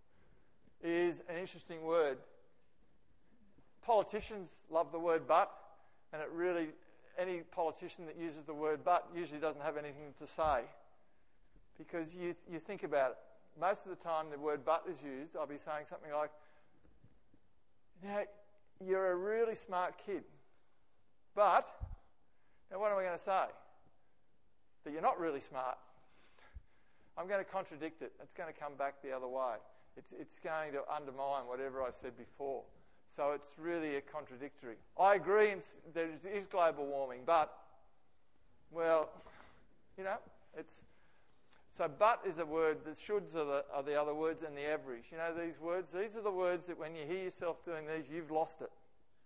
is an interesting word. Politicians love the word "but," and it really. Any politician that uses the word "but" usually doesn't have anything to say, because you you think about it. Most of the time the word "but" is used, I'll be saying something like, "Now, you're a really smart kid, but now what am I going to say? That you're not really smart. I'm going to contradict it. It's going to come back the other way. It's it's going to undermine whatever I said before." So it's really a contradictory. I agree there is global warming, but, well, you know, it's... So but is a word, the shoulds are the, are the other words, and the average. You know these words? These are the words that when you hear yourself doing these, you've lost it.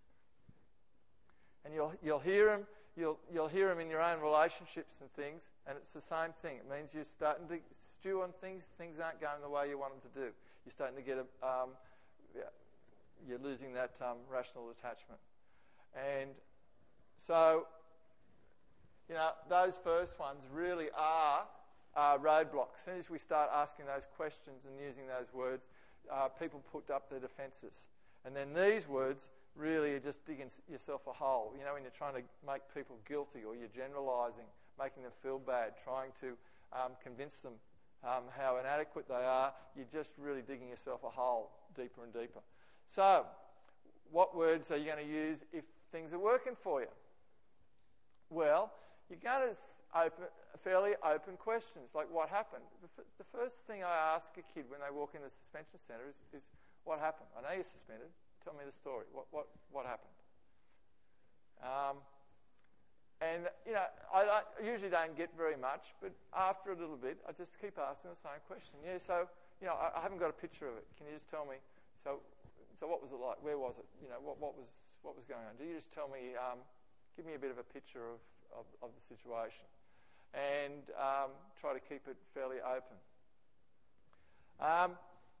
And you'll you'll hear them, you'll, you'll hear them in your own relationships and things, and it's the same thing. It means you're starting to stew on things, things aren't going the way you want them to do. You're starting to get a... Um, you're losing that um, rational detachment. And so, you know, those first ones really are uh, roadblocks. As soon as we start asking those questions and using those words, uh, people put up their defences. And then these words really are just digging yourself a hole. You know, when you're trying to make people guilty or you're generalising, making them feel bad, trying to um, convince them um, how inadequate they are, you're just really digging yourself a hole deeper and deeper. So, what words are you going to use if things are working for you? Well, you're going to open fairly open questions, like what happened. The, f- the first thing I ask a kid when they walk in the suspension centre is, is, what happened? I know you're suspended. Tell me the story. What what what happened? Um, and you know, I, don't, I usually don't get very much, but after a little bit, I just keep asking the same question. Yeah, so you know, I, I haven't got a picture of it. Can you just tell me? So, so what was it like? Where was it? You know, what what was what was going on? Do you just tell me? Um, give me a bit of a picture of of, of the situation, and um, try to keep it fairly open. Um,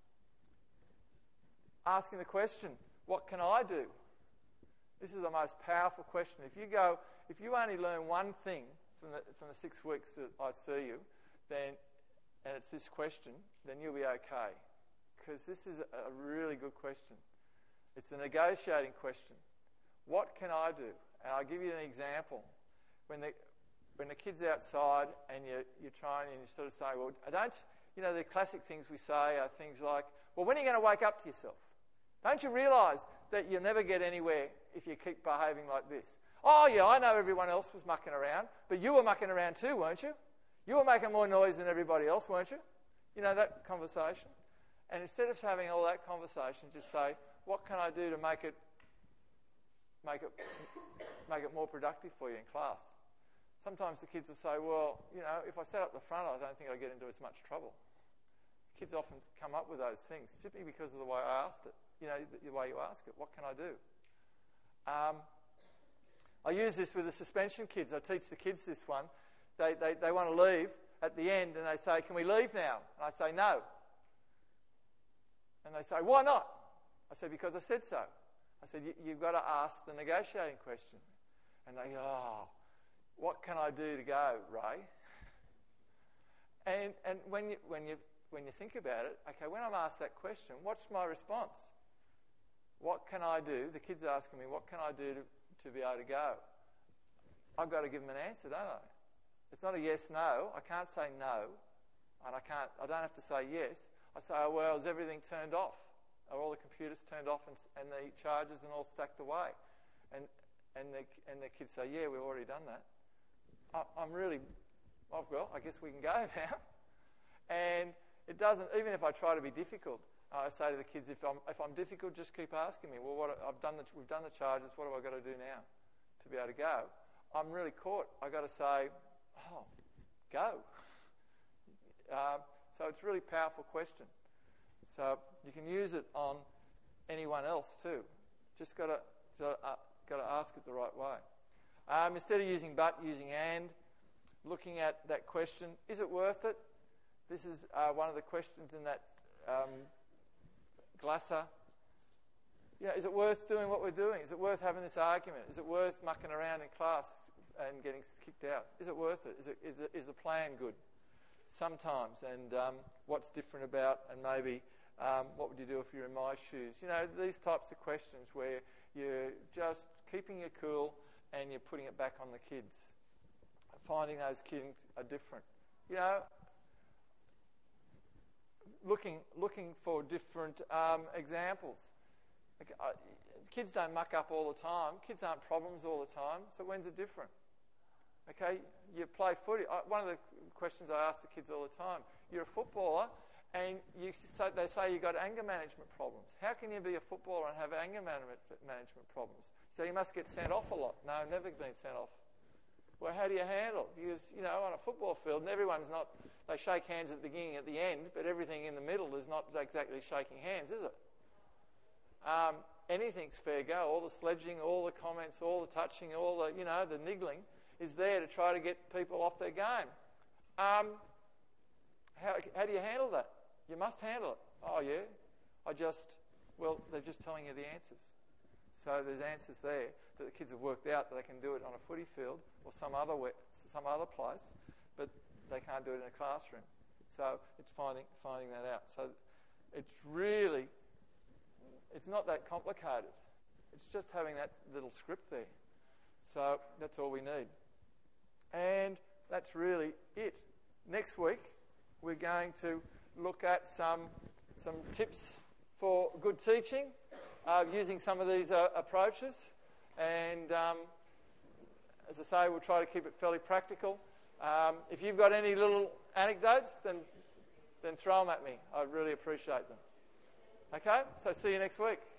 asking the question, what can I do? This is the most powerful question. If you go, if you only learn one thing from the from the six weeks that I see you, then, and it's this question, then you'll be okay. Because this is a really good question. It's a negotiating question. What can I do? And I'll give you an example. When the when the kid's outside and you're, you're trying and you sort of say, well, I don't, you know, the classic things we say are things like, well, when are you going to wake up to yourself? Don't you realise that you'll never get anywhere if you keep behaving like this? Oh, yeah, I know everyone else was mucking around, but you were mucking around too, weren't you? You were making more noise than everybody else, weren't you? You know, that conversation. And instead of having all that conversation, just say, what can I do to make it make it make it more productive for you in class? Sometimes the kids will say, well, you know, if I sat up the front, I don't think I'd get into as much trouble. Kids often come up with those things simply because of the way I asked it. You know, the, the way you ask it. What can I do? Um, I use this with the suspension kids. I teach the kids this one. They, they, they want to leave at the end and they say, can we leave now? And I say, no. And they say, why not? I say, because I said so. I said, you, you've got to ask the negotiating question. And they go, oh, what can I do to go, Ray? And and when you when you when you think about it, okay, when I'm asked that question, what's my response? What can I do? The kid's asking me, what can I do to, to be able to go? I've got to give them an answer, don't I? It's not a yes, no. I can't say no, and I can't. I don't have to say yes. I say, oh, well, is everything turned off? Are all the computers turned off and, and the chargers and all stacked away? And and the and the kids say, yeah, we've already done that. I, I'm really, oh, well, I guess we can go now. And it doesn't. Even if I try to be difficult, I say to the kids, if I'm if I'm difficult, just keep asking me. Well, what I've done, the, we've done the charges. What have I got to do now to be able to go? I'm really caught. I got to say, oh, go. Uh, so it's a really powerful question. So you can use it on anyone else too. Just got to uh, got to ask it the right way. Um, instead of using but, using and. Looking at that question, is it worth it? This is uh, one of the questions in that um, Glasser. You know, is it worth doing what we're doing? Is it worth having this argument? Is it worth mucking around in class and getting kicked out? Is it worth it? Is it is, it, is the plan good? Sometimes, and um, what's different about, and maybe um, what would you do if you're in my shoes? You know, these types of questions where you're just keeping your cool and you're putting it back on the kids. Finding those kids are different. You know, looking looking for different um, examples. Like, uh, kids don't muck up all the time. Kids aren't problems all the time. So when's it different? Okay, you play footy. I, one of the questions I ask the kids all the time, you're a footballer and you say, they say you've got anger management problems. How can you be a footballer and have anger management, management problems? So you must get sent off a lot. No, I've never been sent off. Well, how do you handle it? Because, you know, on a football field, and everyone's not, they shake hands at the beginning, at the end, but everything in the middle is not exactly shaking hands, is it? Um, anything's fair go. All the sledging, all the comments, all the touching, all the, you know, the niggling is there to try to get people off their game. Um, how, how do you handle that? You must handle it. Oh, yeah. I just Well, they're just telling you the answers. So there's answers there that the kids have worked out that they can do it on a footy field or some other way, some other place, but they can't do it in a classroom. So it's finding finding that out. So it's really, it's not that complicated. It's just having that little script there. So that's all we need. And that's really it. Next week, we're going to look at some some tips for good teaching, uh, using some of these uh, approaches. And um, as I say, we'll try to keep it fairly practical. Um, if you've got any little anecdotes, then then throw them at me. I'd really appreciate them. Okay? So see you next week.